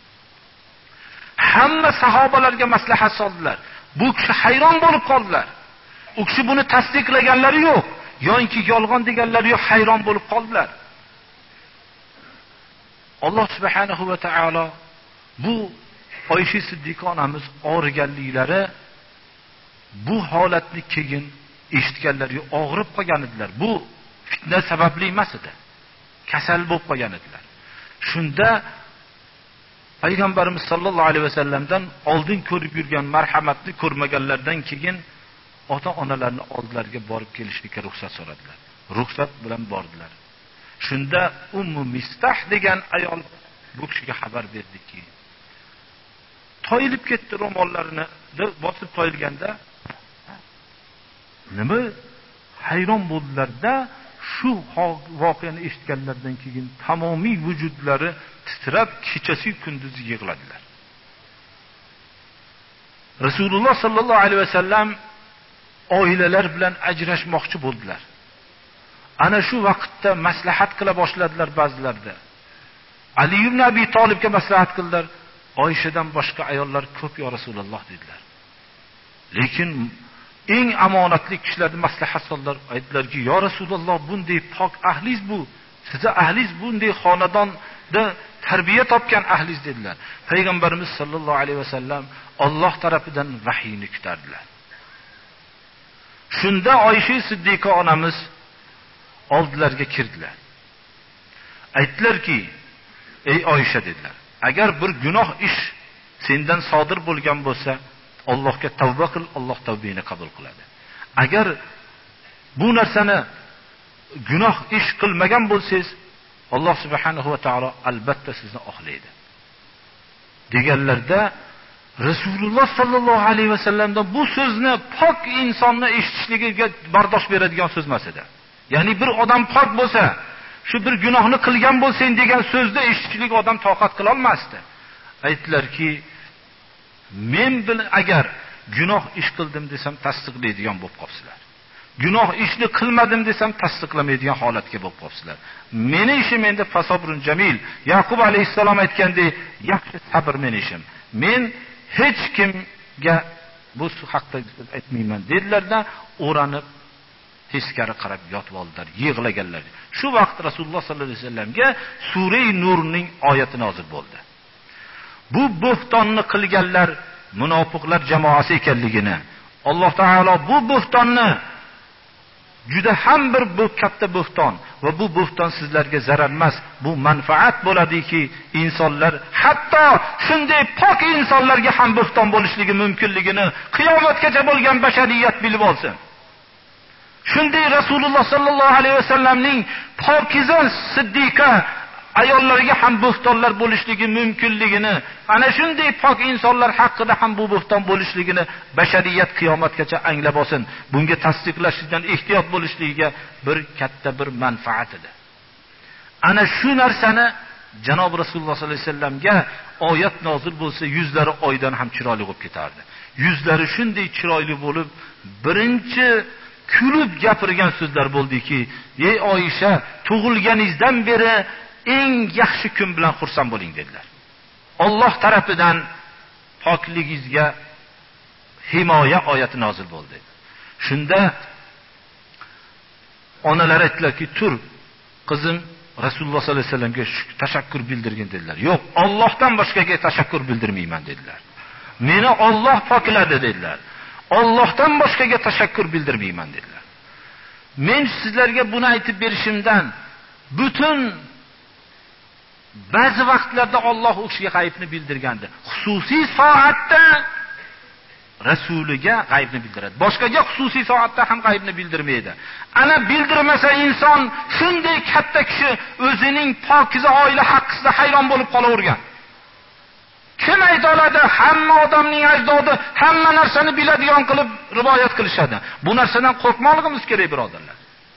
Hamma sahobalarga maslahat soldilar. Bu kishi hayron bo'lib qoldilar. U kishi buni tasdiqlaganlari yo'q, yoki yolg'on deganlari yo'q, hayron bo'lib qoldilar. Alloh subhanahu va taolo bu Oysha Siddiqa onamiz og'riganliklari bu holatni keyin eshitganlari og'rib qolgan edilar. Bu fitna sababli emas edi. Kasal bo'lib qolgan edilar. Shunda payg'ambarimiz sallallohu alayhi vasallamdan oldin ko'rib yurgan marhamatni ko'rmaganlardan keyin ota-onalarni oldilariga borib kelishlikka ruxsat so'radilar. Ruxsat bilan bordilar. Shunda Ummu Mistah degan ayol bu kishiga xabar berdiki, toyilib ketdi ro'mollarini bosib qo'yilganda, nima hayron bo'ldilarda, shu voqeani eshitganlardan keyin tamomiy vujudlari titrab kechasi kunduzi yig'ladilar. Rasululloh sallallohu alayhi vasallam oilalar bilan ajrashmoqchi bo'ldilar. Ana shu vaqtda maslahat qila boshladilar ba'zilarda. Ali ibn Abi Talibga maslahat qildilar. Oyshadan boshqa ayollar ko'p ya Rasululloh dedilar. Lekin eng omonatli kishilarni maslahat soldilar. Aytdilarki, "Ya Rasululloh, bunday pok ahliz bu. Siz ahliz bunday xonadonda tarbiya topgan ahliz" dedilar. Payg'ambarimiz sollallohu alayhi vasallam Alloh tarafidan vahiyni kutardilar. Shunda Oysha Siddiqa onamiz oldilariga kirdilar. Aytdilarki, "Ey Oysha" dedilar, "agar bir gunoh ish sendan sodir bo'lgan bo'lsa, Allohga tavba qil, Alloh tavbangni qabul qiladi. Agar bu narsani gunoh ish qilmagan bo'lsangiz, Alloh subhanahu va taolo albatta sizni oqlaydi." deganlarda Rasululloh sallallohu alayhi vasallamdan bu so'zni pok insonni eshitishligiga bardosh beradigan so'z emas edi. Ya'ni bir odam pok bo'lsa, shu bir gunohni qilgan bo'lsang degan so'zni eshitishlik odam toqat qila olmasdi. Aytdilarki, "Men bil agar gunoh ish qildim desam tasdiqlaydigan bo'lib qopsizlar. Gunoh ishni qilmadim desam tasdiqlamaydigan holatga bo'lib qopsizlar. Meni ishim endi fasobrun jamil." Yaqub alayhissalom aytgandek, yaxshi sabr meni ishim. Men hech kimga bu haqda aytmayman dedilarda, o'ranib teskari qarab yotib oldilar, yig'laganlar. Shu vaqt Rasululloh sollallohu alayhi vasallamga Sura-i Nurning oyati nozil bo'ldi. Bu bo'htonni qilganlar munofiqlar jamoasi ekanligini, Alloh taolo bu bo'htonni juda ham bir bu katta bo'hton va bu bo'hton sizlarga zarar emas, bu manfaat bo'ladiki, insonlar hatto shunday pok insonlarga ham bo'hton bo'lishligi mumkinligini qiyomatgacha bo'lgan bashariyat bilib olsin. Shunday Rasululloh sallallohu alayhi vasallamning pokiza siddiqa ayollarga ham bo'htonlar bo'lishligi mumkinligini, ana shunday pok insonlar haqida ham bu bo'hton bo'lishligini bashariyat qiyomatgacha anglab olsin. Bunga tasdiqlashdan ehtiyot bo'lishligiga bir katta bir manfaat edi. Ana shu narsani Janob Rasululloh sollallohu alayhi vasallamga oyat nozil bo'lsa, yuzlari oydan ham chiroyli bo'lib ketardi. Yuzlari shunday chiroyli bo'lib, birinchi kulib gapirgan so'zlar bo'ldiki, "Ey Oysha, tug'ilganingizdan beri eng yaxshi kun bilan xursand bo'ling" dedilar. Alloh tarafidan pokligingizga himoya oyati nozil bo'ldi. Shunda onalar aytdilarki, "Tur, qizim Rasululloh sollallohu alayhi vasallamga tashakkur bildirgin" dedilar. "Yo'q, Allohdan boshqaga tashakkur bildirmayman" dedilar. "Meni Alloh pokladi" dedilar. "Allohdan boshqaga tashakkur bildirmayman" dedilar. Men sizlarga buni aytib berishimdan butun ba'zi vaqtlarda Alloh u kishiga g'aybni bildirgandi. Xususiy soatda rasuliga g'aybni bildiradi. Boshqaga xususiy soatda ham g'aybni bildirmaydi. Ana bildirmasa inson shunday katta kishi o'zining pokiza oila haqida hayron bo'lib qolavergan. Kim ayta oladi? Hamma odamning ajdodi hamma narsani biladigan qilib rivoyat qilishadi. Bu narsadan qo'rqmoqligimiz kerak, birodarlar.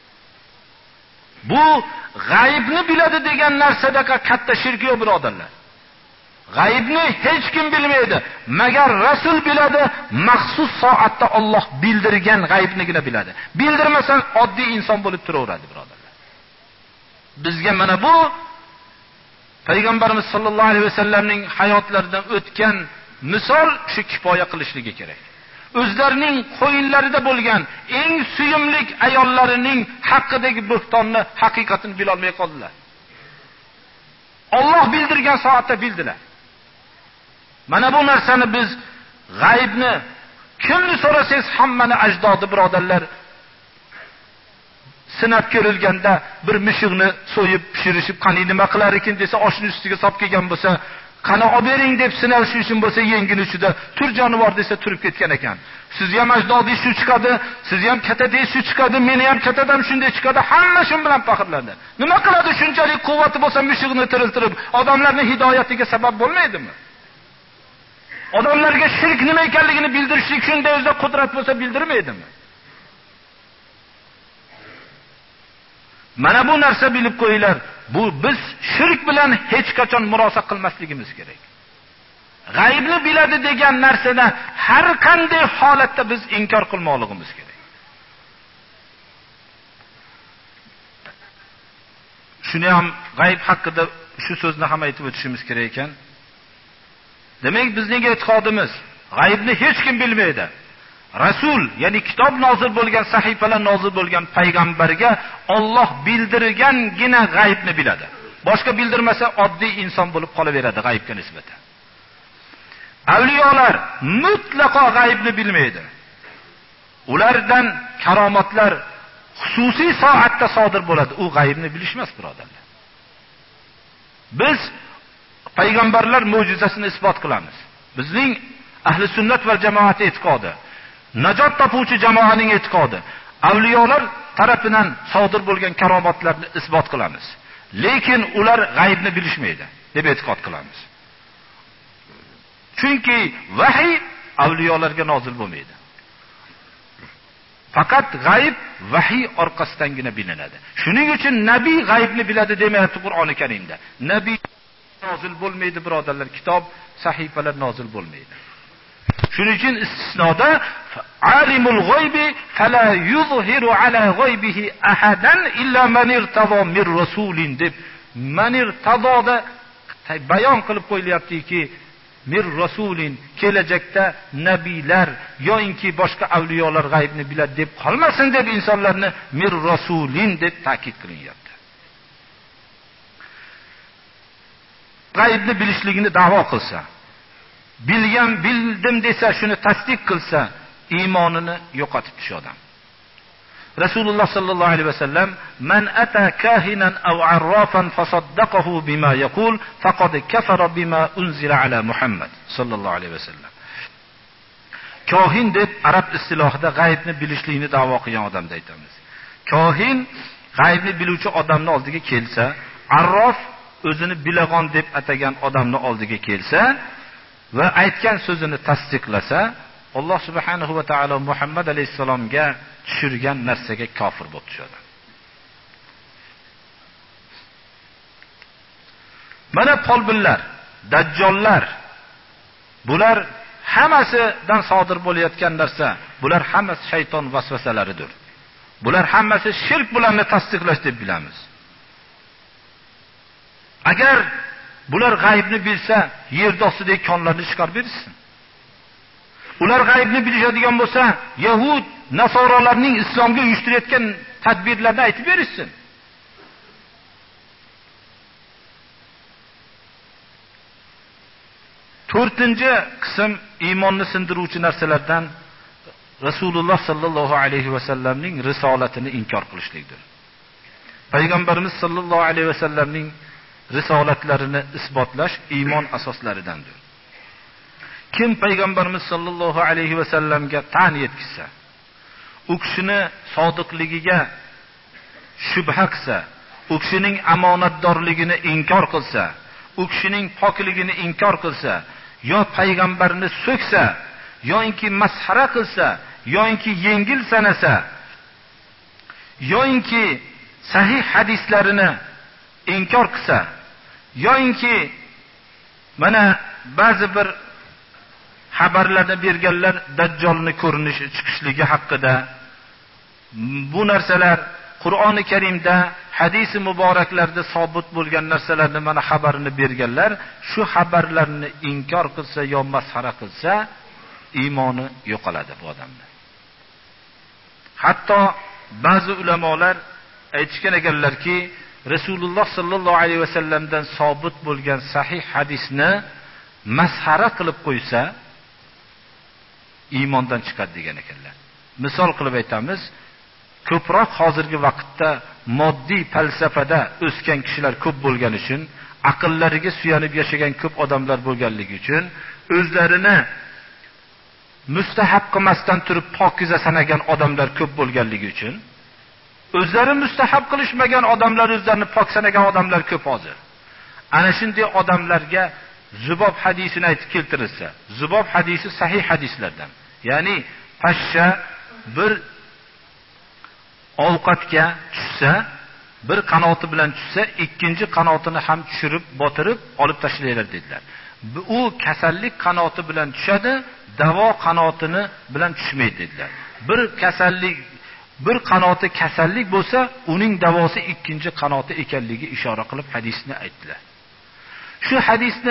Bu g'aybni biladi degan narsadaqa katta shirk yo'q, birodarlar. G'aybni hech kim bilmaydi, magar Rasul biladi, maxsus soatda Alloh bildirgan g'aybnigina biladi. Bildirmasa oddiy inson bo'lib turaveradi, birodarlar. Bizga mana bu Payg'ambarimiz sollallohu alayhi vasallamning hayotlaridan o'tgan misol shu kifoya qilishligi kerak. O'zlarining qo'yinlarida bo'lgan eng suyumlik ayollarining haqidagi bo'htonni haqiqatini bila olmay qoldilar. Alloh bildirgan soatda bildilar. Mana bu narsani biz g'aybni kimni so'rasangiz hammani ajdodi, birodarlar, sinab ko'rilganda bir mishiqni so'yib pishirishib qani nima qilar ekan desa, oshni ustiga solib kelgan bo'lsa, qani olib bering deb sinash uchun bo'lsa, yengini uchida tur jonivor desa turib ketgan ekan. Sizni ham ajdodingiz shu chiqadi, sizni ham katadangiz shu chiqadi, meni ham katadam shunday chiqadi, hamma shu bilan faxrlandi. Nima qiladi shunchalik quvvati bo'lsa mishiqni tiriltirib, odamlarning hidoyatiga sabab bo'lmaydimi? Odamlarga shirk nima ekanligini bildirishlik shunday o'zida qudrat bo'lsa bildirmaydimi? Mana bu narsa bilib qo'yinglar. Bu biz shirk bilan hech qachon murosa qilmasligimiz kerak. G'aybni biladi degan narsani har qanday holatda biz inkor qilmoqligimiz kerak. Shuni ham g'ayb haqida shu so'zni ham aytib o'tishimiz kerak ekan. Demak, bizning e'tiqodimiz g'aybni hech kim bilmaydi. rasul, ya'ni kitob nozil bo'lgan, sahifalar nozil bo'lgan payg'ambarga Alloh bildirgangina g'aybni biladi. Boshqa bildirmasa oddiy inson bo'lib qolaveradi g'aybga nisbatan. Avliyolar mutlaqo g'aybni bilmaydi. Ulardan karomatlar xususiy soatda sodir bo'ladi. U g'aybni bilishmas, birodarlar. Biz payg'ambarlar mo'jizasini isbot qilamiz. Bizning ahli sunnat va jamoat e'tiqodi, najot topuvchi jamoaning e'tiqodi, avliyolar tarafidan sodir bo'lgan karomatlarni isbot qilamiz. Lekin ular g'aybni bilishmaydi deb e'tiqod qilamiz. Chunki vahiy avliyolarga nozil bo'lmaydi. Faqat g'ayb vahiy orqasidangina bilinadi. Shuning uchun nabiy g'aybni biladi demayapti Qur'oni Karimda. Nabiy nozil bo'lmaydi, birodarlar, kitob, sahifalar nozil bo'lmaydi. Shuning uchun istisnoda alimul g'oybi fala yuzhiru ala g'oybihi ahadan illa man irtado mir rasulin deb man irtadoda bayon qilib qo'yilyaptiki, mir rasulin, kelajakda nabiylar yoinki boshqa avliyolar g'aybni biladi deb qolmasin deb insonlarni mir rasulin deb ta'kid qilinyapti. G'aybni bilishligini da'vo qilsa, bilgan bildim desa, shuni tasdiq qilsa, iymonini yo'qotib tushadi odam. Rasululloh sallallohu alayhi vasallam man ata kahinan aw arrafan fasaddaqahu bima yaqul faqad kafara bima unzila ala Muhammad sallallohu alayhi vasallam. Kohin deb arab istilohida g'aybni bilishlikni da'vo qilgan odamni aytamiz. Kohin g'aybni biluvchi odamning oldiga kelsa, arrof o'zini bilag'on deb atagan odamning oldiga kelsa va aytgan so'zini tasdiqlasa, Alloh subhanahu va taolo Muhammad alayhisalomga tushirgan narsaga kofir bo'lib tushadi. Mana folbinlar, dajjollar, bular hammasidan sodir bo'layotgan narsa, bular hammasi shayton vasvasalaridir. Bular hammasi shirk bularni tasdiqlash deb bilamiz. Agar bular g'aybni bilsa, yer ostidagi konlarni chiqarib bersin. Ular g'aybni bilishadigan bo'lsa, Yahud, Nasorolarning islomga uyushtirayotgan tadbirlarni aytib bersin. to'rtinchi qism iymonni sindiruvchi narsalardan Rasululloh sallallohu alayhi vasallamning risolatini inkor qilishlikdir. Payg'ambarimiz sallallohu alayhi vasallamning risolatlarini isbotlash iymon asoslaridandir. Kim payg'ambarimiz sallallohu alayhi vasallamga tan yetkazsa, u kishini sodiqligiga shubha qilsa, u kishining omonatdorligini inkor qilsa, u kishining pokligini inkor qilsa, yo payg'ambarni so'ksa, yoinki masxara qilsa, yoinki yengil sanasa, yoinki sahih hadislarini inkor qilsa, yoinki mana ba'zi bir xabarlarni berganlar dajjolni ko'rinishi chiqishligi haqida, bu narsalar Qur'oni Karimda, hadisi muboraklarda sobit bo'lgan narsalarni mana xabarini berganlar, shu xabarlarni inkor qilsa yo masxara qilsa, iymoni yo'qoladi bu odamning. Hatto ba'zi ulamolar aytishgan ekanlarki, Rasululloh sallallohu alayhi vasallamdan sobit bo'lgan sahih hadisni masxara qilib qo'ysa, iymondan chiqadi degan ekanlar. Misol qilib aytamiz, ko'proq hozirgi vaqtda moddiy falsafada o'sgan kishilar ko'p bo'lgani uchun, aqllariga suyanib yashagan ko'p odamlar bo'lganligi uchun, o'zlarini mustahab qilmasdan turib pokiza sanagan odamlar ko'p bo'lganligi uchun, o'zlari mustahab qilishmagan odamlar o'zlarini pok sanagan odamlar ko'p hozir. Ana shunday odamlarga Zubob hadisini aytib keltirilsa, Zubob hadisi sahih hadislardan. Ya'ni pashsha bir ovqatga tushsa, bir qanoti bilan tushsa, ikkinchi qanotini ham tushirib, botirib, olib tashlaylar dedilar. U kasallik qanoti bilan tushadi, davo qanotini bilan tushmaydi dedilar. Bir kasallik, bir qanoti kasallik bo'lsa, uning davosi ikkinchi qanoti ekanligi ishora qilib hadisni aytdilar. Shu hadisni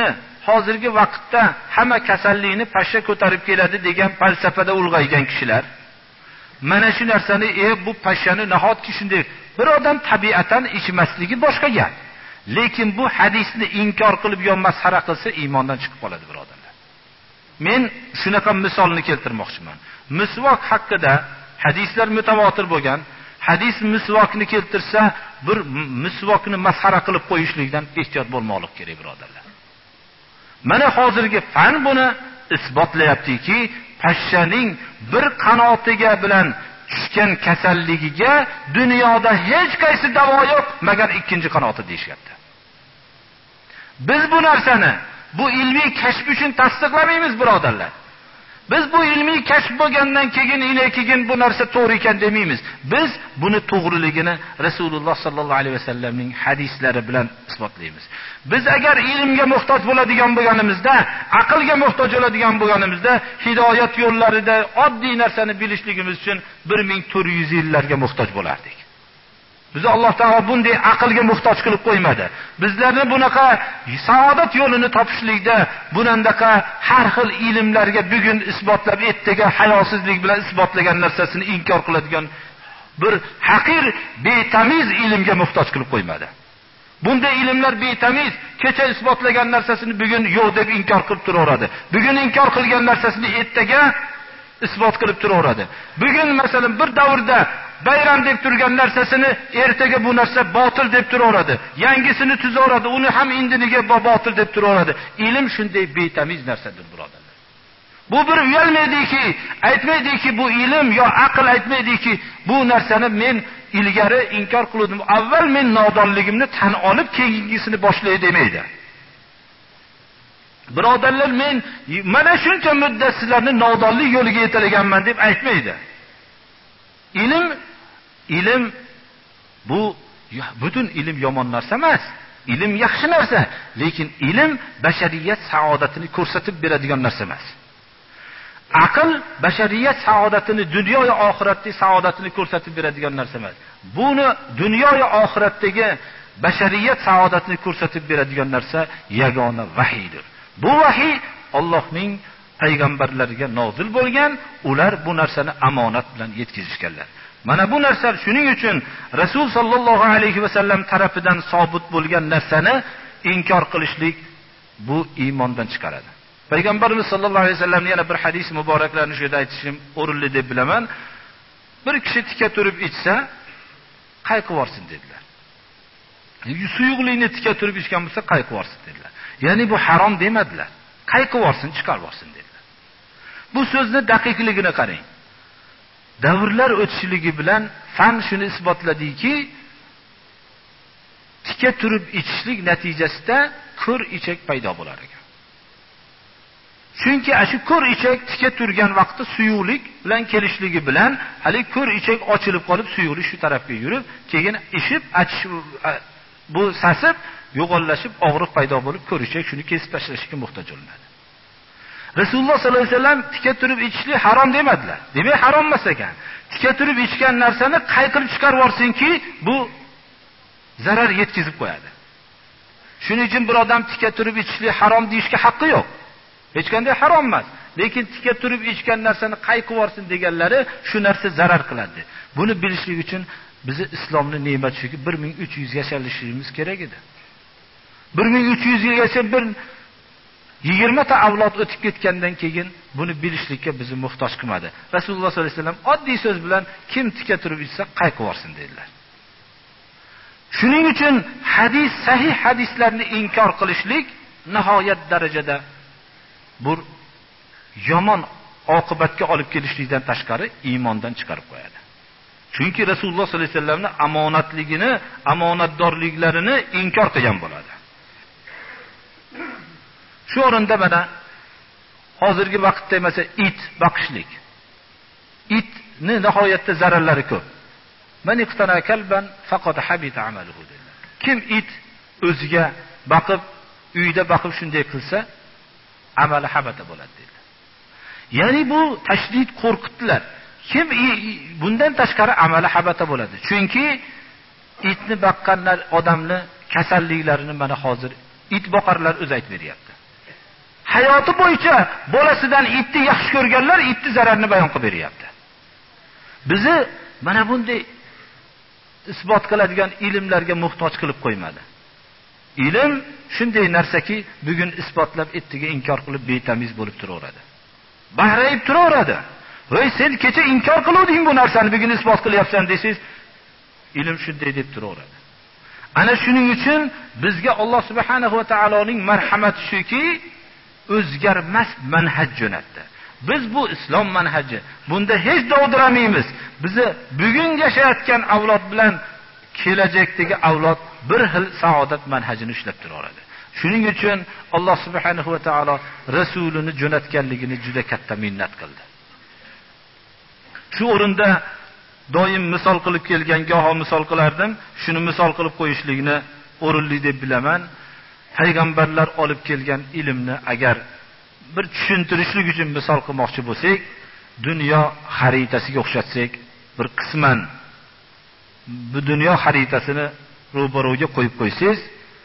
hozirgi vaqtda hamma kasallikni pashsha ko'tarib keladi degan falsafada ulg'aygan kishilar mana shu narsani, "E, bu pashshani nahotki shunday bir odam tabiatan ichmasligi boshqa gap. Lekin bu hadisni inkor qilib yo masxara qilsa iymondan chiqib qoladi, birodarlar." Men shunaqa misolni keltirmoqchiman. Misvok haqida hadislar mutavotir bo'lgan. Hadis misvokni keltirsa, bir misvokni masxara qilib qo'yishlikdan ehtiyot bo'lmoqlik kerak, birodarlar. Mana hozirgi fan buni isbotlayaptiki, pashshaning bir qanotiga bilan tushgan kasalligiga dunyoda hech qaysi davo yo'q, magar ikkinchi qanoti deyishyapti. Biz bu narsani bu ilmiy kashf uchun tasdiqlamaymiz, birodarlar. Biz bu ilmiy kashf bo'lgandan keyin ine keyin bu narsa to'g'ri ekan demaymiz. Biz buni to'g'riligini Rasululloh sallallohu alayhi vasallamning hadislari bilan isbotlaymiz. Biz agar ilmga muhtoj bo'ladigan bo'lganimizda, aqlga muhtoj bo'ladigan bo'lganimizda, hidoyat yo'llarida oddiy narsani bilishligimiz uchun bir ming to'rt yuz yillarga muhtoj bo'lardik. Bizni Alloh taolo bunday aqlga muhtoj qilib qo'ymadi. Bizlarni bunaqa saodat yo'lini topishlikda, bunandaqa har xil ilmlarga bugun isbotlab etdiga hayosizlik bilan isbotlagan narsasini inkor qiladigan bir haqir, betamiz ilmga muhtoj qilib qo'ymadi. Bunday ilmlar betamiz, kecha isbotlagan narsasini bugun yo'q deb inkor qilib turaveradi. Bugun inkor qilgan narsasini ertaga isbot qilib turaveradi. Bugun masalan bir davrda bayram deb turgan narsasini ertaga bu narsa botil deb turaveradi. Yangisini tuzaveradi, uni ham indiniga botil deb turaveradi. Ilm shunday betamiz narsadir, birodarlar. Bu bir uyalmaydiki, aytmaydiki bu ilm yo aql aytmaydiki, bu narsani men ilgari inkor qildim. Avval men nodonligimni tan olib, keyingisini boshlay demaydi. Birodarlar, men mana shuncha muddat sizlarni nodonlik yo'liga yetalaganman deb aytmaydi. Ilm, ilm bu butun ilm yomon narsa emas. Ilm yaxshi narsa, lekin ilm bashariyat saodatini ko'rsatib beradigan narsa emas. Aql bashariyat saodatini, dunyo va oxiratdagi saodatini ko'rsatib beradigan narsa emas. Buni dunyo va oxiratdagi bashariyat saodatini ko'rsatib beradigan narsa yagona vahiydir. Bu vahiy Allohning payg'ambarlariga nozil bo'lgan, ular bu narsani amonat bilan yetkazishganlar. Mana bu narsa shuning uchun Rasul sallallohu alayhi vasallam tarafidan sobit bo'lgan narsani inkor qilishlik bu iymondan chiqaradi. Payg'ambarimiz sallallohu alayhi vasallamning yana bir hadis muboraklarini shu yerda aytishim o'rinli deb bilaman. Bir kishi tika turib ichsa, qayqivorsin dedilar. Suyuqlikni tika turib ichgan bo'lsa, qayqivorsin dedilar. Ya'ni bu harom demadilar. Qayqivorsin, chiqarvorsin dedilar. Bu so'zni daqiqligini qarang. Davrlar o'tishligi bilan fan shuni isbotladiki, tika turib ichishlik natijasida ko'r ichak paydo bo'lar ekan. Chunki shu ko'r ichak tika turgan vaqtda suyuqlik bilan kelishligi bilan hali ko'r ichak ochilib qolib, suyuqlik shu tarafga yurib, keyin ishib, achish bu sasib, yo'g'onlashib, og'riq paydo bo'lib, ko'r ichak shuni kesib tashlashga muhtoj bo'linadi. Rasululloh sollallohu alayhi vasallam tika turib ichishlik harom demadilar. Demak, harom emas ekan. Tika turib ichgan narsani qayqirib chiqarib yorsinki, bu zarar yetkazib qo'yadi. Shuning uchun bir odam tika turib ichishlik harom deyishga haqqi yo'q. Hech qanday harom emas. Lekin tika turib ichgan narsani qayqirib yorsin deganlari shu narsa zarar qiladi. Buni bilishlik uchun bizni islomning ne'mati shuki bir ming uch yuz yashalishimiz kerak edi. bir ming uch yuz yil yashab bir yigirma ta avlod o'tib ketgandan keyin buni bilishlikka bizni muhtoj qilmadi. Rasululloh sollallohu alayhi vasallam oddiy so'z bilan kim tika turib ichsa qayqivorsin dedilar. Shuning uchun hadis, sahih hadislarni inkor qilishlik nihoyat darajada bir yomon oqibatga olib kelishlikdan tashqari iymondan chiqarib qo'yadi. Chunki Rasululloh sollallohu alayhi vasallamning omonatligini, omonatdorliklarini inkor qilgan bo'ladi. Shu o'rinda mana hozirgi vaqtda mesela it boqishlik. Itni nihoyatda zararlari ko'p. Man iqtana kalban faqad habita amaluhu dedilar. Kim it o'ziga boqib, uyda boqib shunday qilsa, amali habata bo'ladi dedilar. Ya'ni bu tashdid, qo'rqitdilar. Kim bundan tashqari amali habata bo'ladi. Chunki itni boqqanlar odamni kasalliklarini mana hozir it boqarlar o'zi aytib beryapti. hayoti bo'yicha bolasidan itni yaxshi ko'rganlar itni zararini bayon qilib beryapti. Bizni mana bunday isbot qiladigan ilmlarga muhtoj qilib qo'ymadi. Ilm shunday narsaki, bugun isbotlab etdiga inkor qilib betamiz bo'lib turaveradi. Bahrayib turaveradi. Voy sen kecha inkor qiluvding bu narsani, bugun isbot qilyapsan desangiz, ilm shunday deb turaveradi. Ana shuning uchun bizga Alloh subhanahu va taoloning marhamati shuki, o'zgarmas manhaj jo'natdi. Biz bu islom manhaji, bunda hech dovdiramaymiz. Bizni bugun yashayotgan avlod bilan kelajakdagi avlod bir xil saodat manhajini ushlab turaveradi. Shuning uchun Alloh subhanahu va taolo rasulini jo'natganligini juda katta minnat qildi. Shu o'rinda doim misol qilib kelgan goho misol qilardim, shuni misol qilib qo'yishlikni o'rinli deb bilaman. Payg'ambarlar olib kelgan ilmni agar bir tushuntirishlik uchun misol qilmoqchi bo'lsak, dunyo xaritasiga o'xshatsak, bir qisman bu dunyo xaritasini ro'baro'ga qo'yib qo'ysangiz,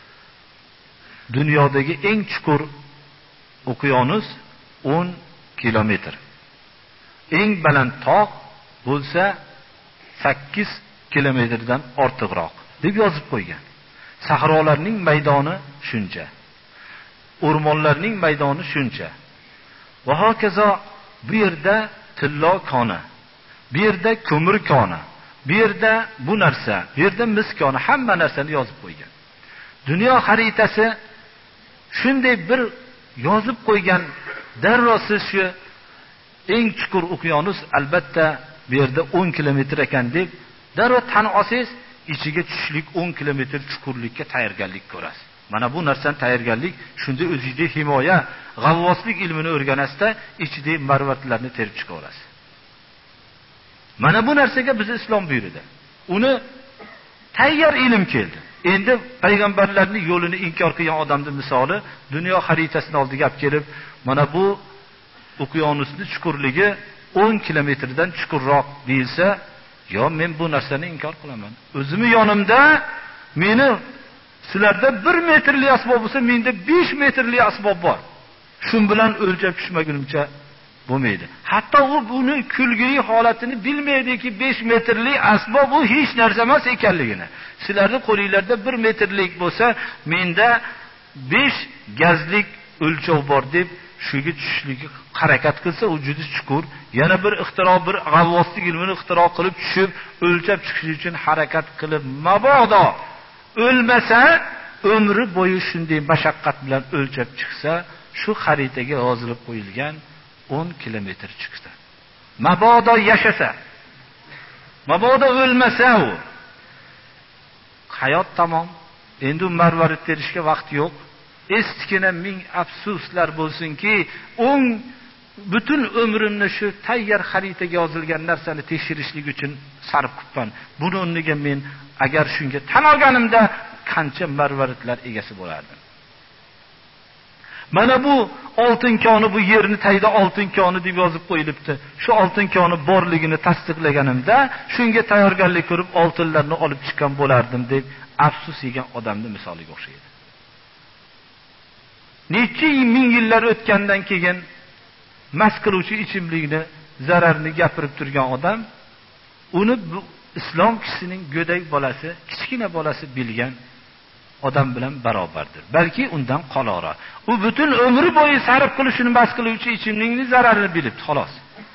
dunyodagi eng chuqur okeanus o'n kilometr. Eng baland tog' bo'lsa sakkiz kilometrdan ortiqroq deb yozib qo'ygan. Sahrolarning maydoni shuncha. O'rmonlarning maydoni shuncha. Va hokazo bu yerda tillo koni, bu yerda ko'mir koni, bu yerda bu narsa, bu yerda mis koni, hamma narsani yozib qo'ygan. Dunyo xaritasi shunday bir yozib qo'ygan, darrov siz shu eng chuqur okeanus albatta bu yerda o'n kilometr ekan deb darrov tan olsangiz, ichiga tushishlik o'n kilometr chuqurlikka tayyorgarlik ko'rasiz. Mana bu narsani tayyorgarlik, shunda o'zingizga himoya, g'avvoslik ilmini o'rganasizda, ichidagi marvaridlarni terib chiqaverasiz. Mana bu narsaga biz islom buyurdi. Uni tayyor ilm keldi. Endi payg'ambarlarning yo'lini inkor qilgan odamning misoli dunyo xaritasini oldiga olib kelib, mana bu okeanusning chuqurligi o'n kilometrdan chuqurroq deyilsa, yo men bu narsani inkor qilaman. O'zimni yonimda meni sizlarda bir metrli asbob bo'lsa, menda besh metrli asbob bor. Shun bilan o'lchab tushmagunimcha bo'lmaydi. Hatto u buni kulgili holatini bilmaydiki, besh metrli asbob u hech narsa emas ekanligini. Sizlarning qo'lingizda bir metrlik bo'lsa, menda besh gazlik o'lchov bor deb shuga tushishlikka harakat qilsa, u juda chuqur, yana bir ixtiro, bir g'avvoslik ilmini ixtiro qilib tushib, o'lchab chiqish uchun harakat qilib, mabodo o'lmasa, umri bo'yi shunday mashaqqat bilan o'lchab chiqsa, shu xaritaga yozilib qo'yilgan o'n kilometr chiqdi. Mabodo yashasa, mabodo o'lmasa, u hayot tamom. Endi marvarid terishga vaqt yo'q. Eskina ming afsuslar bo'lsinki, o'n butun umrimni shu tayyor xaritaga yozilgan narsani tekshirishlik uchun sarf qilibman. Buni o'rniga men agar shunga tan olganimda qancha marvaridlar egasi bo'lardim. Mana bu oltin koni, bu yerni tayda oltin koni deb yozib qo'yilibdi. Shu oltin koni borligini tasdiqlaganimda, shunga tayyorgarlik ko'rib oltinlarni olib chiqqan bo'lardim deb afsus yegan odamning misoliga o'xshaydi. Necha ming yillar o'tgandan keyin mas qiluvchi ichimlikni zararini gapirib turgan odam, uni bu islom kishisining go'dak bolasi, kichkina bolasi bilgan odam bilan barobardir. Balki undan qolora. U butun umri bo'yi sarf qilishini mas qiluvchi ichimlikning zararini bilibdi, xolos.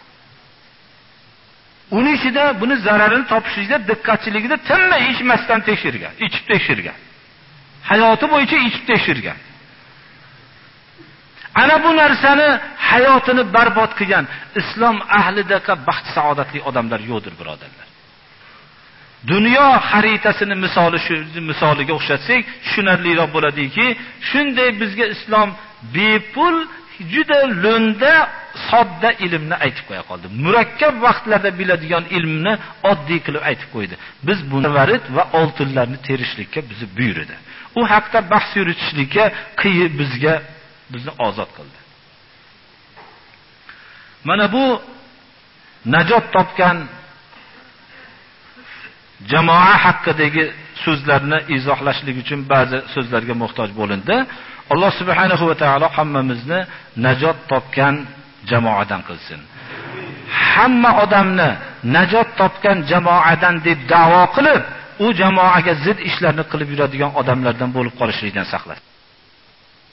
Uning ichida buni zararini topishida diqqatchiligida tinmay ichmasdan tekshirgan, ichib tekshirgan. Hayoti bo'yicha ichib tekshirgan. Ana bu narsani hayotini barbod qilgan islom ahlidaqa baxt saodatli odamlar yo'qdir, birodarlar. Dunyo xaritasini misoli shu misoliga o'xshatsak, tushunarliroq bo'ladiki, shunday bizga islom bepul, juda lo'nda, sodda ilmni aytib qo'ya qoldi. Murakkab vaqtlarda biladigan ilmni oddiy qilib aytib qo'ydi. Biz buni varid va oltinlarni terishlikka bizni buyurdi. U haqda bahs yuritishlikka qiyi bizga bizni ozod qildi. Mana bu najot topgan jamoa haqidagi so'zlarni izohlashlik uchun ba'zi so'zlarga muhtoj bo'lindi. Alloh subhanahu va taolo hammamizni najot topgan jamoadan qilsin. Hamma odamni najot topgan jamoadan deb da'vo qilib, u jamoaga zid ishlarni qilib yuradigan odamlardan bo'lib qolishlikdan saqlasin.